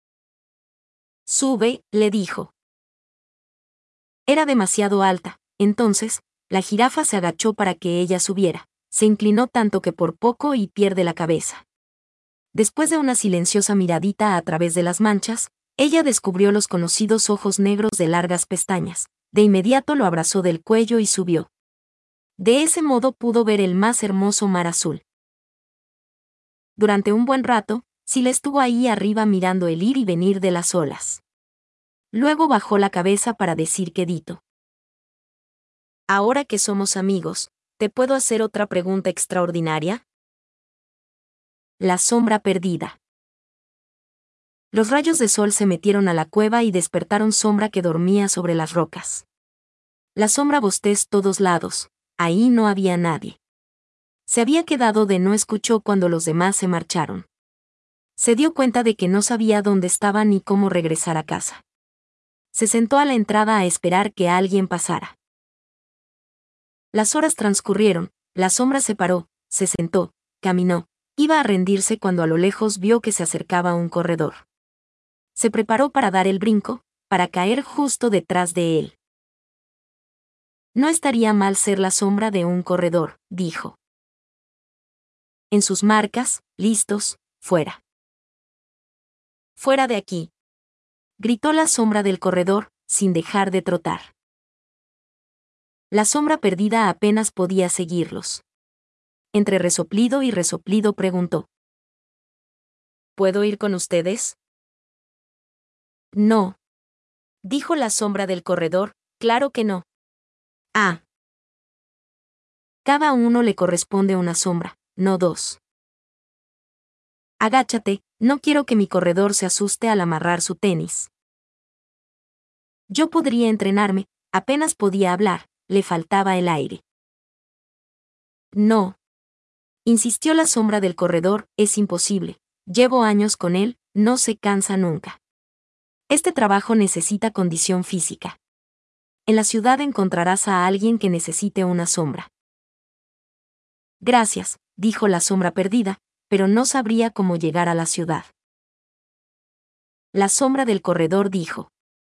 Sube, le dijo. Era demasiado alta, entonces, la jirafa se agachó para que ella subiera, se inclinó tanto que por poco y pierde la cabeza. Después de una silenciosa miradita a través de las manchas, ella descubrió los conocidos ojos negros de largas pestañas, de inmediato lo abrazó del cuello y subió. De ese modo pudo ver el más hermoso mar azul. Durante un buen rato, Sila estuvo ahí arriba mirando el ir y venir de las olas. Luego bajó la cabeza para decir quedito. Ahora que somos amigos, ¿te puedo hacer otra pregunta extraordinaria? La sombra perdida. Los rayos de sol se metieron a la cueva y despertaron Sombra que dormía sobre las rocas. La sombra bostez todos lados, ahí no había nadie. Se había quedado de no escuchó cuando los demás se marcharon. Se dio cuenta de que no sabía dónde estaba ni cómo regresar a casa. Se sentó a la entrada a esperar que alguien pasara. Las horas transcurrieron, la sombra se paró, se sentó, caminó, iba a rendirse cuando a lo lejos vio que se acercaba un corredor. Se preparó para dar el brinco, para caer justo detrás de él. No estaría mal ser la sombra de un corredor, dijo. En sus marcas, listos, fuera. Fuera de aquí. Gritó la sombra del corredor, sin dejar de trotar. La sombra perdida apenas podía seguirlos. Entre resoplido y resoplido preguntó. ¿Puedo ir con ustedes? No. Dijo la sombra del corredor, claro que no. Ah. Cada uno le corresponde una sombra, no dos. Agáchate, no quiero que mi corredor se asuste al amarrar su tenis. Yo podría entrenarme, apenas podía hablar, le faltaba el aire. No. Insistió la sombra del corredor, es imposible, llevo años con él, no se cansa nunca. Este trabajo necesita condición física. En la ciudad encontrarás a alguien que necesite una sombra. Gracias, dijo la sombra perdida, pero no sabría cómo llegar a la ciudad. La sombra del corredor dijo.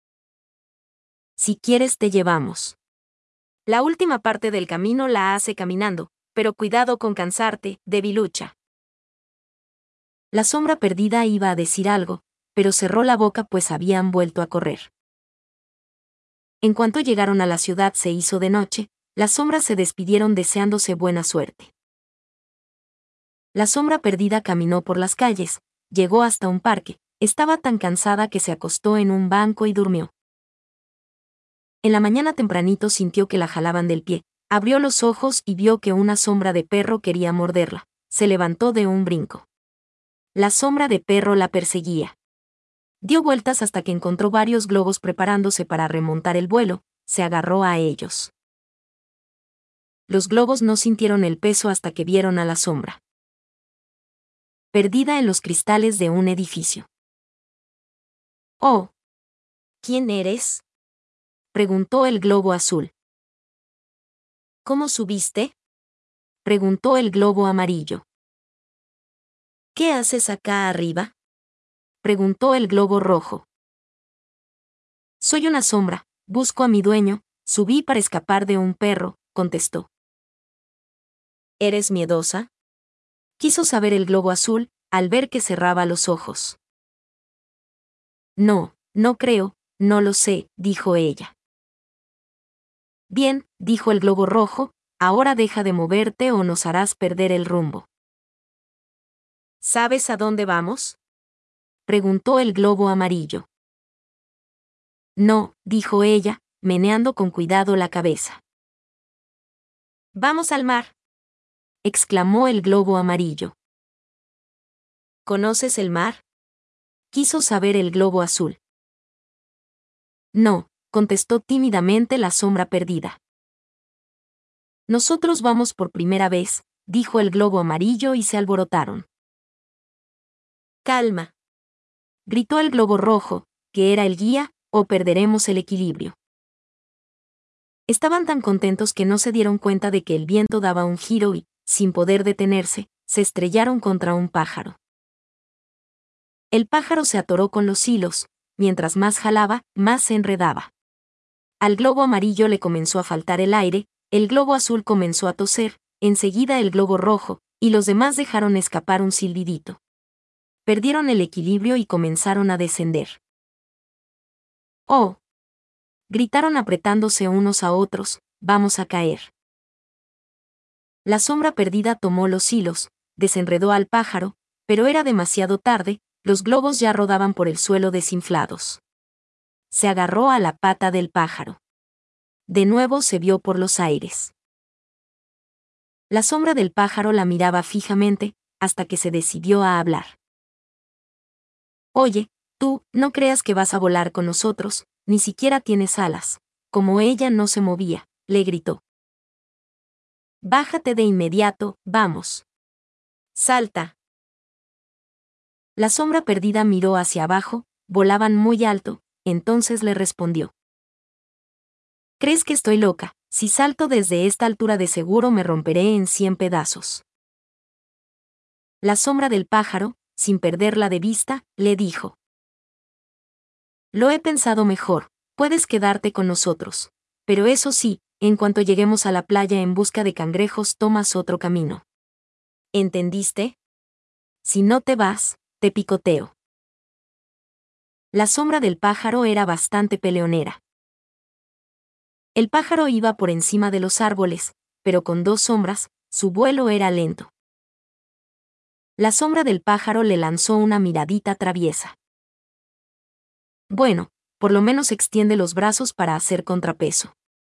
Si quieres te llevamos. La última parte del camino la hace caminando, pero cuidado con cansarte, debilucha. La sombra perdida iba a decir algo, pero cerró la boca pues habían vuelto a correr. En cuanto llegaron a la ciudad se hizo de noche, las sombras se despidieron deseándose buena suerte. La sombra perdida caminó por las calles, llegó hasta un parque, estaba tan cansada que se acostó en un banco y durmió. En la mañana tempranito sintió que la jalaban del pie, abrió los ojos y vio que una sombra de perro quería morderla, se levantó de un brinco. La sombra de perro la perseguía. Dio vueltas hasta que encontró varios globos preparándose para remontar el vuelo, se agarró a ellos. Los globos no sintieron el peso hasta que vieron a la sombra. Perdida en los cristales de un edificio. Oh. ¿Quién eres? Preguntó el globo azul. ¿Cómo subiste? Preguntó el globo amarillo. ¿Qué haces acá arriba? Preguntó el globo rojo. Soy una sombra, busco a mi dueño, subí para escapar de un perro, contestó. ¿Eres miedosa? Quiso saber el globo azul, al ver que cerraba los ojos. No, no creo, no lo sé, dijo ella. Bien, dijo el globo rojo, ahora deja de moverte o nos harás perder el rumbo. ¿Sabes a dónde vamos? Preguntó el globo amarillo. No, dijo ella, meneando con cuidado la cabeza. Vamos al mar, exclamó el globo amarillo. ¿Conoces el mar? Quiso saber el globo azul. No, contestó tímidamente la sombra perdida. Nosotros vamos por primera vez, dijo el globo amarillo y se alborotaron. Calma, gritó el globo rojo, que era el guía, o perderemos el equilibrio. Estaban tan contentos que no se dieron cuenta de que el viento daba un giro y, sin poder detenerse, se estrellaron contra un pájaro. El pájaro se atoró con los hilos, mientras más jalaba, más se enredaba. Al globo amarillo le comenzó a faltar el aire, el globo azul comenzó a toser, enseguida el globo rojo, y los demás dejaron escapar un silbidito. Perdieron el equilibrio y comenzaron a descender. ¡Oh! Gritaron apretándose unos a otros, vamos a caer. La sombra perdida tomó los hilos, desenredó al pájaro, pero era demasiado tarde, los globos ya rodaban por el suelo desinflados. Se agarró a la pata del pájaro. De nuevo se vio por los aires. La sombra del pájaro la miraba fijamente, hasta que se decidió a hablar. Oye, tú, no creas que vas a volar con nosotros, ni siquiera tienes alas. Como ella no se movía, le gritó. Bájate de inmediato, vamos. Salta. La sombra perdida miró hacia abajo, volaban muy alto, entonces le respondió. ¿Crees que estoy loca? Si salto desde esta altura de seguro me romperé en cien pedazos. La sombra del pájaro, sin perderla de vista, le dijo. Lo he pensado mejor, puedes quedarte con nosotros. Pero eso sí, en cuanto lleguemos a la playa en busca de cangrejos tomas otro camino. ¿Entendiste? Si no te vas, te picoteo. La sombra del pájaro era bastante peleonera. El pájaro iba por encima de los árboles, pero con dos sombras, su vuelo era lento. La sombra del pájaro le lanzó una miradita traviesa. Bueno, por lo menos extiende los brazos para hacer contrapeso.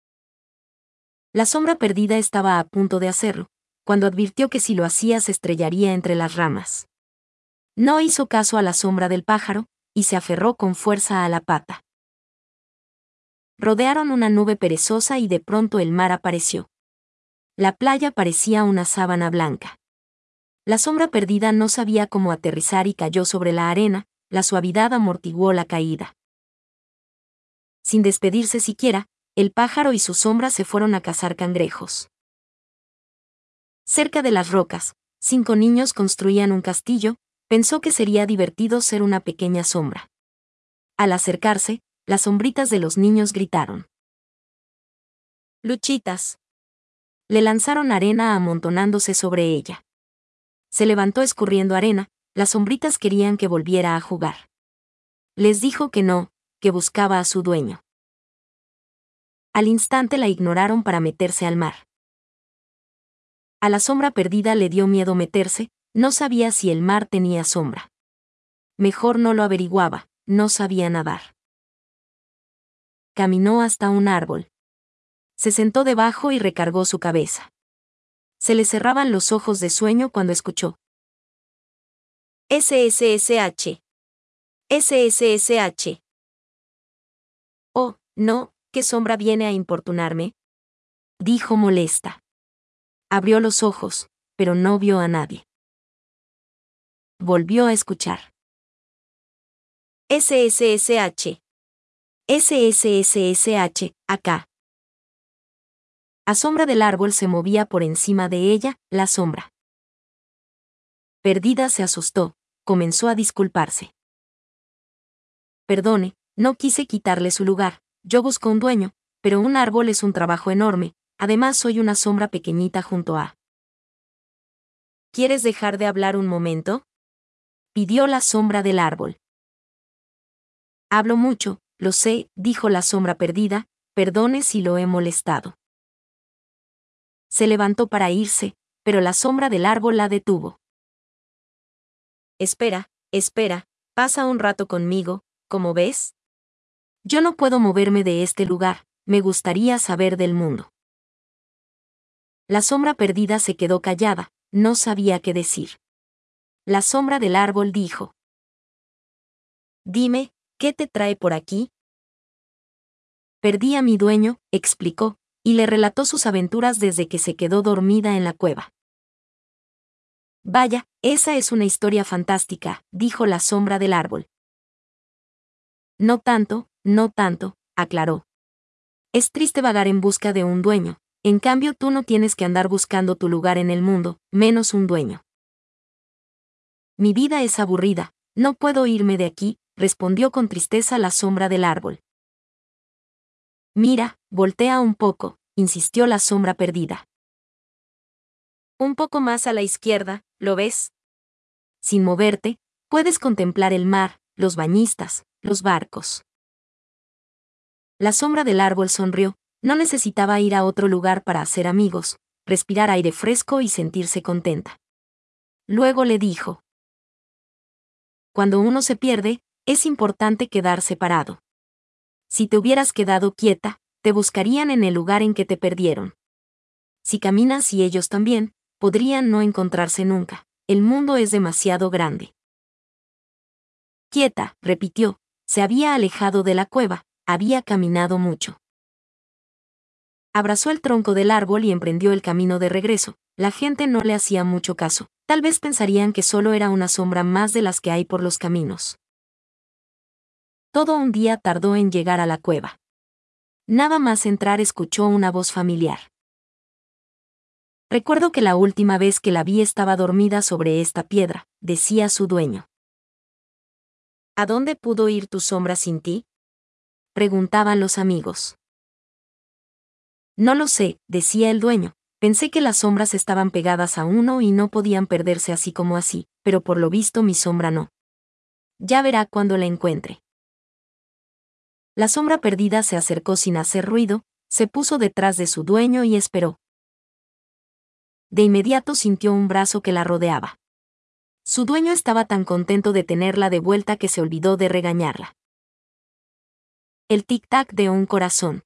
La sombra perdida estaba a punto de hacerlo, cuando advirtió que si lo hacía se estrellaría entre las ramas. No hizo caso a la sombra del pájaro, y se aferró con fuerza a la pata. Rodearon una nube perezosa y de pronto el mar apareció. La playa parecía una sábana blanca. La sombra perdida no sabía cómo aterrizar y cayó sobre la arena, la suavidad amortiguó la caída. Sin despedirse siquiera, el pájaro y su sombra se fueron a cazar cangrejos. Cerca de las rocas, cinco niños construían un castillo, pensó que sería divertido ser una pequeña sombra. Al acercarse, las sombritas de los niños gritaron. ¡Luchitas! Le lanzaron arena amontonándose sobre ella. Se levantó escurriendo arena, las sombritas querían que volviera a jugar. Les dijo que no, que buscaba a su dueño. Al instante la ignoraron para meterse al mar. A la sombra perdida le dio miedo meterse, no sabía si el mar tenía sombra. Mejor no lo averiguaba, no sabía nadar. Caminó hasta un árbol. Se sentó debajo y recargó su cabeza. Se le cerraban los ojos de sueño cuando escuchó. S S S H. S S S H. Oh, no, ¿qué sombra viene a importunarme? Dijo molesta. Abrió los ojos, pero no vio a nadie. Volvió a escuchar. S S S H. S S S S H, acá. A sombra del árbol se movía por encima de ella, la sombra. Perdida se asustó, comenzó a disculparse. Perdone, no quise quitarle su lugar, yo busco un dueño, pero un árbol es un trabajo enorme, además soy una sombra pequeñita junto a. ¿Quieres dejar de hablar un momento? Pidió la sombra del árbol. Hablo mucho, lo sé, dijo la sombra perdida, perdone si lo he molestado. Se levantó para irse, pero la sombra del árbol la detuvo. Espera, espera, pasa un rato conmigo, ¿cómo ves? Yo no puedo moverme de este lugar, me gustaría saber del mundo. La sombra perdida se quedó callada, no sabía qué decir. La sombra del árbol dijo. Dime, ¿qué te trae por aquí? Perdí a mi dueño, explicó, y le relató sus aventuras desde que se quedó dormida en la cueva. Vaya, esa es una historia fantástica, dijo la sombra del árbol. No tanto, no tanto, aclaró. Es triste vagar en busca de un dueño, en cambio tú no tienes que andar buscando tu lugar en el mundo, menos un dueño. Mi vida es aburrida, no puedo irme de aquí, respondió con tristeza la sombra del árbol. Mira, voltea un poco, insistió la sombra perdida. Un poco más a la izquierda, ¿lo ves? Sin moverte, puedes contemplar el mar, los bañistas, los barcos. La sombra del árbol sonrió, no necesitaba ir a otro lugar para hacer amigos, respirar aire fresco y sentirse contenta. Luego le dijo. Cuando uno se pierde, es importante quedar separado. Si te hubieras quedado quieta, te buscarían en el lugar en que te perdieron. Si caminas y ellos también, podrían no encontrarse nunca. El mundo es demasiado grande. Quieta, repitió. Se había alejado de la cueva, había caminado mucho. Abrazó el tronco del árbol y emprendió el camino de regreso. La gente no le hacía mucho caso. Tal vez pensarían que solo era una sombra más de las que hay por los caminos. Todo un día tardó en llegar a la cueva. Nada más entrar escuchó una voz familiar. Recuerdo que la última vez que la vi estaba dormida sobre esta piedra, decía su dueño. ¿A dónde pudo ir tu sombra sin ti?, preguntaban los amigos. No lo sé, decía el dueño. Pensé que las sombras estaban pegadas a uno y no podían perderse así como así, pero por lo visto mi sombra no. Ya verá cuando la encuentre. La sombra perdida se acercó sin hacer ruido, se puso detrás de su dueño y esperó. De inmediato sintió un brazo que la rodeaba. Su dueño estaba tan contento de tenerla de vuelta que se olvidó de regañarla. El tic-tac de un corazón.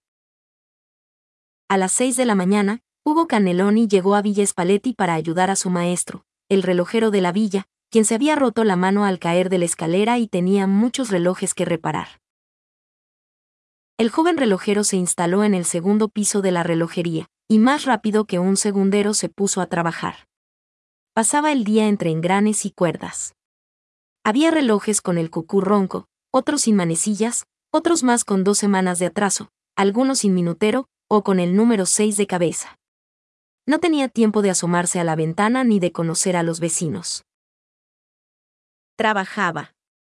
A las seis de la mañana, Ugo Cannelloni llegó a Villa Spalletti para ayudar a su maestro, el relojero de la villa, quien se había roto la mano al caer de la escalera y tenía muchos relojes que reparar. El joven relojero se instaló en el segundo piso de la relojería, y más rápido que un segundero se puso a trabajar. Pasaba el día entre engranes y cuerdas. Había relojes con el cucú ronco, otros sin manecillas, otros más con dos semanas de atraso, algunos sin minutero, o con el número seis de cabeza. No tenía tiempo de asomarse a la ventana ni de conocer a los vecinos. Trabajaba.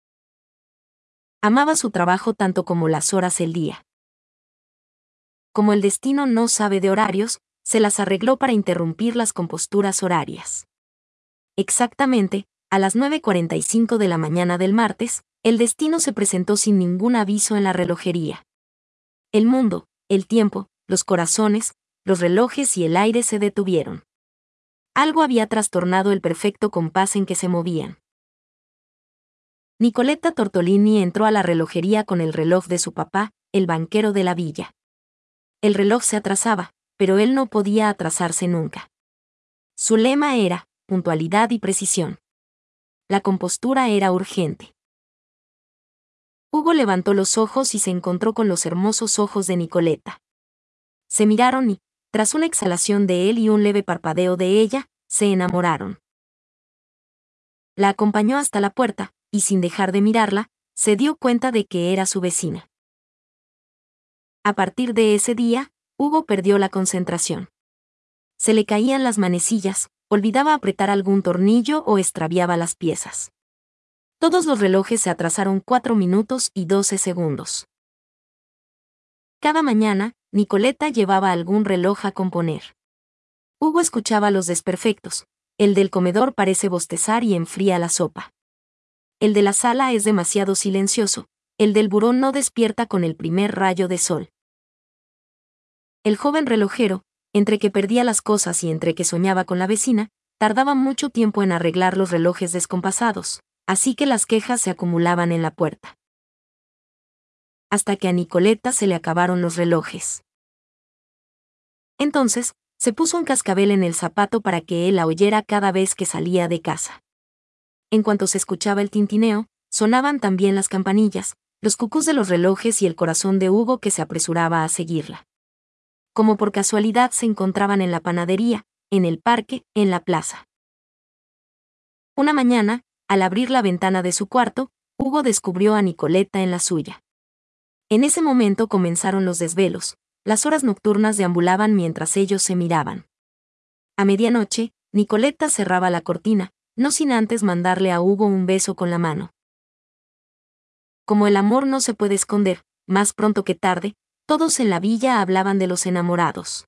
Amaba su trabajo tanto como las horas del día. Como el destino no sabe de horarios, se las arregló para interrumpir las composturas horarias. Exactamente, a las nueve cuarenta y cinco de la mañana del martes, el destino se presentó sin ningún aviso en la relojería. El mundo, el tiempo, los corazones, los relojes y el aire se detuvieron. Algo había trastornado el perfecto compás en que se movían. Nicoletta Tortolini entró a la relojería con el reloj de su papá, el banquero de la villa. El reloj se atrasaba, pero él no podía atrasarse nunca. Su lema era puntualidad y precisión. La compostura era urgente. Ugo levantó los ojos y se encontró con los hermosos ojos de Nicoletta. Se miraron y, tras una exhalación de él y un leve parpadeo de ella, se enamoraron. La acompañó hasta la puerta, y sin dejar de mirarla, se dio cuenta de que era su vecina. A partir de ese día, Ugo perdió la concentración. Se le caían las manecillas, olvidaba apretar algún tornillo o extraviaba las piezas. Todos los relojes se atrasaron cuatro minutos y doce segundos. Cada mañana, Nicoletta llevaba algún reloj a componer. Ugo escuchaba los desperfectos. El del comedor parece bostezar y enfría la sopa. El de la sala es demasiado silencioso. El del buró no despierta con el primer rayo de sol. El joven relojero, entre que perdía las cosas y entre que soñaba con la vecina, tardaba mucho tiempo en arreglar los relojes descompasados, así que las quejas se acumulaban en la puerta. Hasta que a Nicoletta se le acabaron los relojes. Entonces, se puso un cascabel en el zapato para que él la oyera cada vez que salía de casa. En cuanto se escuchaba el tintineo, sonaban también las campanillas, los cucús de los relojes y el corazón de Ugo que se apresuraba a seguirla. Como por casualidad se encontraban en la panadería, en el parque, en la plaza. Una mañana, al abrir la ventana de su cuarto, Ugo descubrió a Nicoletta en la suya. En ese momento comenzaron los desvelos, las horas nocturnas deambulaban mientras ellos se miraban. A medianoche, Nicoletta cerraba la cortina, no sin antes mandarle a Ugo un beso con la mano. Como el amor no se puede esconder, más pronto que tarde, todos en la villa hablaban de los enamorados.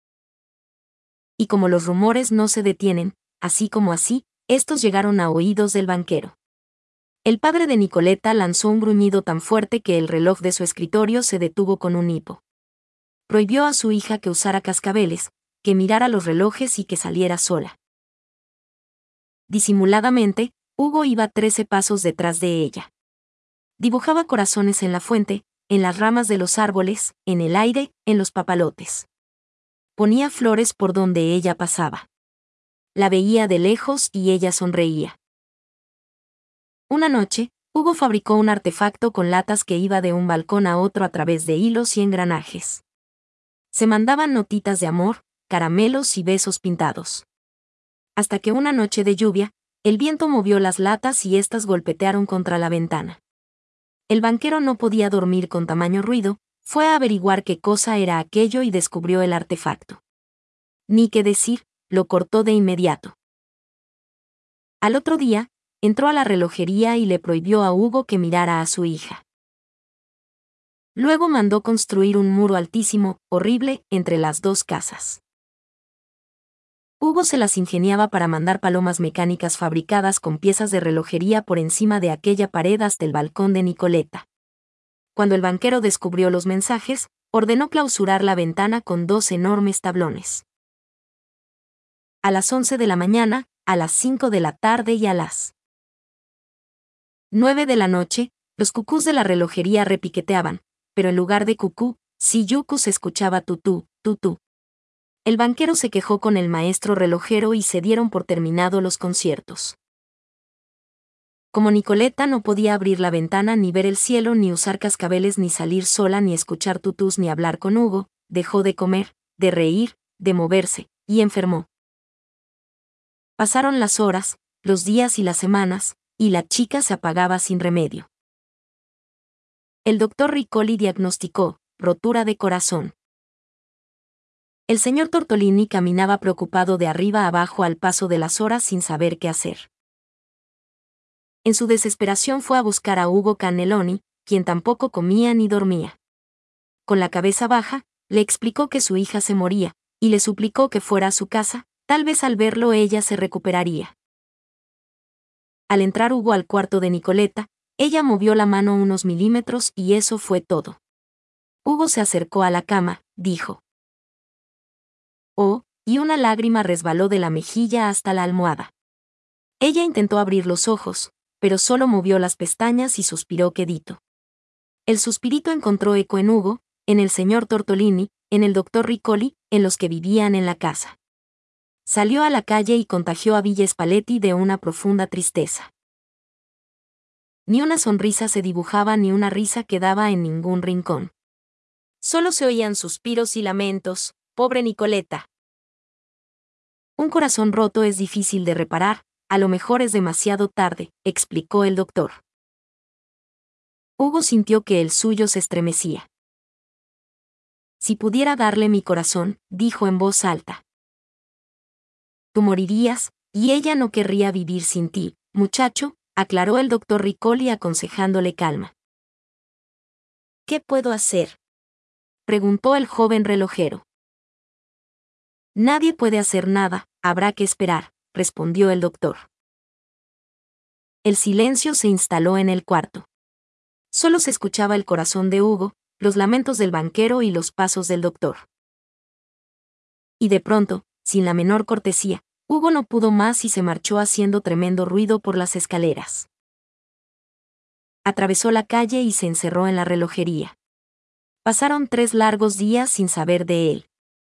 Y como los rumores no se detienen, así como así, estos llegaron a oídos del banquero. El padre de Nicoletta lanzó un gruñido tan fuerte que el reloj de su escritorio se detuvo con un hipo. Prohibió a su hija que usara cascabeles, que mirara los relojes y que saliera sola. Disimuladamente, Ugo iba trece pasos detrás de ella. Dibujaba corazones en la fuente, en las ramas de los árboles, en el aire, en los papalotes. Ponía flores por donde ella pasaba. La veía de lejos y ella sonreía. Una noche, Hugo fabricó un artefacto con latas que iba de un balcón a otro a través de hilos y engranajes. Se mandaban notitas de amor, caramelos y besos pintados. Hasta que una noche de lluvia, el viento movió las latas y éstas golpetearon contra la ventana. El banquero no podía dormir con tamaño ruido, fue a averiguar qué cosa era aquello y descubrió el artefacto. Ni qué decir, lo cortó de inmediato. Al otro día, entró a la relojería y le prohibió a Hugo que mirara a su hija. Luego mandó construir un muro altísimo, horrible, entre las dos casas. Hugo se las ingeniaba para mandar palomas mecánicas fabricadas con piezas de relojería por encima de aquella pared hasta el balcón de Nicoleta. Cuando el banquero descubrió los mensajes, ordenó clausurar la ventana con dos enormes tablones. A las once de la mañana, a las cinco de la tarde y a las nueve de la noche, los cucús de la relojería repiqueteaban, pero en lugar de cucú, siyuku se escuchaba tutú, tutú. El banquero se quejó con el maestro relojero y se dieron por terminado los conciertos. Como Nicoleta no podía abrir la ventana ni ver el cielo ni usar cascabeles ni salir sola ni escuchar tutús ni hablar con Hugo, dejó de comer, de reír, de moverse, y enfermó. Pasaron las horas, los días y las semanas, y la chica se apagaba sin remedio. El doctor Riccoli diagnosticó rotura de corazón. El señor Tortolini caminaba preocupado de arriba abajo al paso de las horas sin saber qué hacer. En su desesperación fue a buscar a Ugo Cannelloni, quien tampoco comía ni dormía. Con la cabeza baja, le explicó que su hija se moría, y le suplicó que fuera a su casa, tal vez al verlo ella se recuperaría. Al entrar Hugo al cuarto de Nicoleta, ella movió la mano unos milímetros y eso fue todo. Hugo se acercó a la cama, dijo. Oh, y una lágrima resbaló de la mejilla hasta la almohada. Ella intentó abrir los ojos, pero solo movió las pestañas y suspiró quedito. El suspirito encontró eco en Hugo, en el señor Tortolini, en el doctor Riccoli, en los que vivían en la casa. Salió a la calle y contagió a Villa Spalletti de una profunda tristeza. Ni una sonrisa se dibujaba ni una risa quedaba en ningún rincón. Solo se oían suspiros y lamentos, pobre Nicoleta. Un corazón roto es difícil de reparar, a lo mejor es demasiado tarde, explicó el doctor. Hugo sintió que el suyo se estremecía. Si pudiera darle mi corazón, dijo en voz alta. Tú morirías, y ella no querría vivir sin ti, muchacho, aclaró el doctor Riccoli aconsejándole calma. ¿Qué puedo hacer?, preguntó el joven relojero. Nadie puede hacer nada, habrá que esperar, respondió el doctor. El silencio se instaló en el cuarto. Solo se escuchaba el corazón de Hugo, los lamentos del banquero y los pasos del doctor. Y de pronto, sin la menor cortesía, Hugo no pudo más y se marchó haciendo tremendo ruido por las escaleras. Atravesó la calle y se encerró en la relojería. Pasaron tres largos días sin saber de él.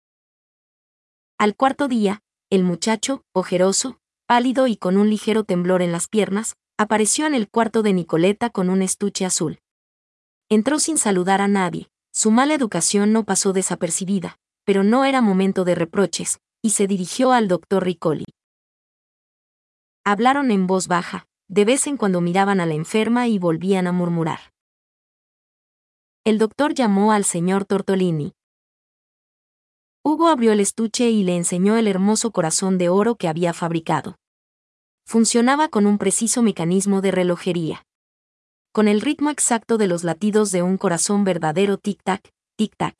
Al cuarto día, el muchacho, ojeroso, pálido y con un ligero temblor en las piernas, apareció en el cuarto de Nicoleta con un estuche azul. Entró sin saludar a nadie, su mala educación no pasó desapercibida, pero no era momento de reproches, y se dirigió al doctor Riccoli. Hablaron en voz baja, de vez en cuando miraban a la enferma y volvían a murmurar. El doctor llamó al señor Tortolini. Hugo abrió el estuche y le enseñó el hermoso corazón de oro que había fabricado. Funcionaba con un preciso mecanismo de relojería. Con el ritmo exacto de los latidos de un corazón verdadero tic-tac, tic-tac.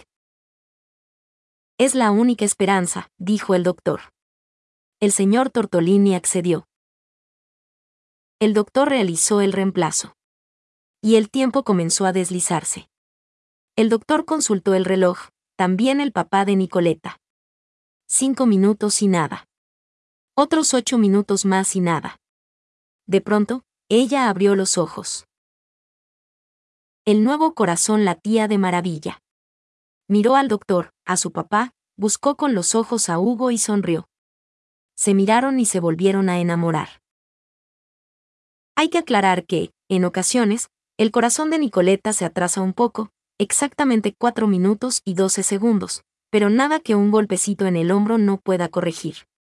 Es la única esperanza, dijo el doctor. El señor Tortolini accedió. El doctor realizó el reemplazo. Y el tiempo comenzó a deslizarse. El doctor consultó el reloj, también el papá de Nicoleta. Cinco minutos y nada. Otros ocho minutos más y nada. De pronto, ella abrió los ojos. El nuevo corazón latía de maravilla. Miró al doctor, a su papá, buscó con los ojos a Hugo y sonrió. Se miraron y se volvieron a enamorar. Hay que aclarar que, en ocasiones, el corazón de Nicoleta se atrasa un poco, exactamente cuatro minutos y doce segundos, pero nada que un golpecito en el hombro no pueda corregir.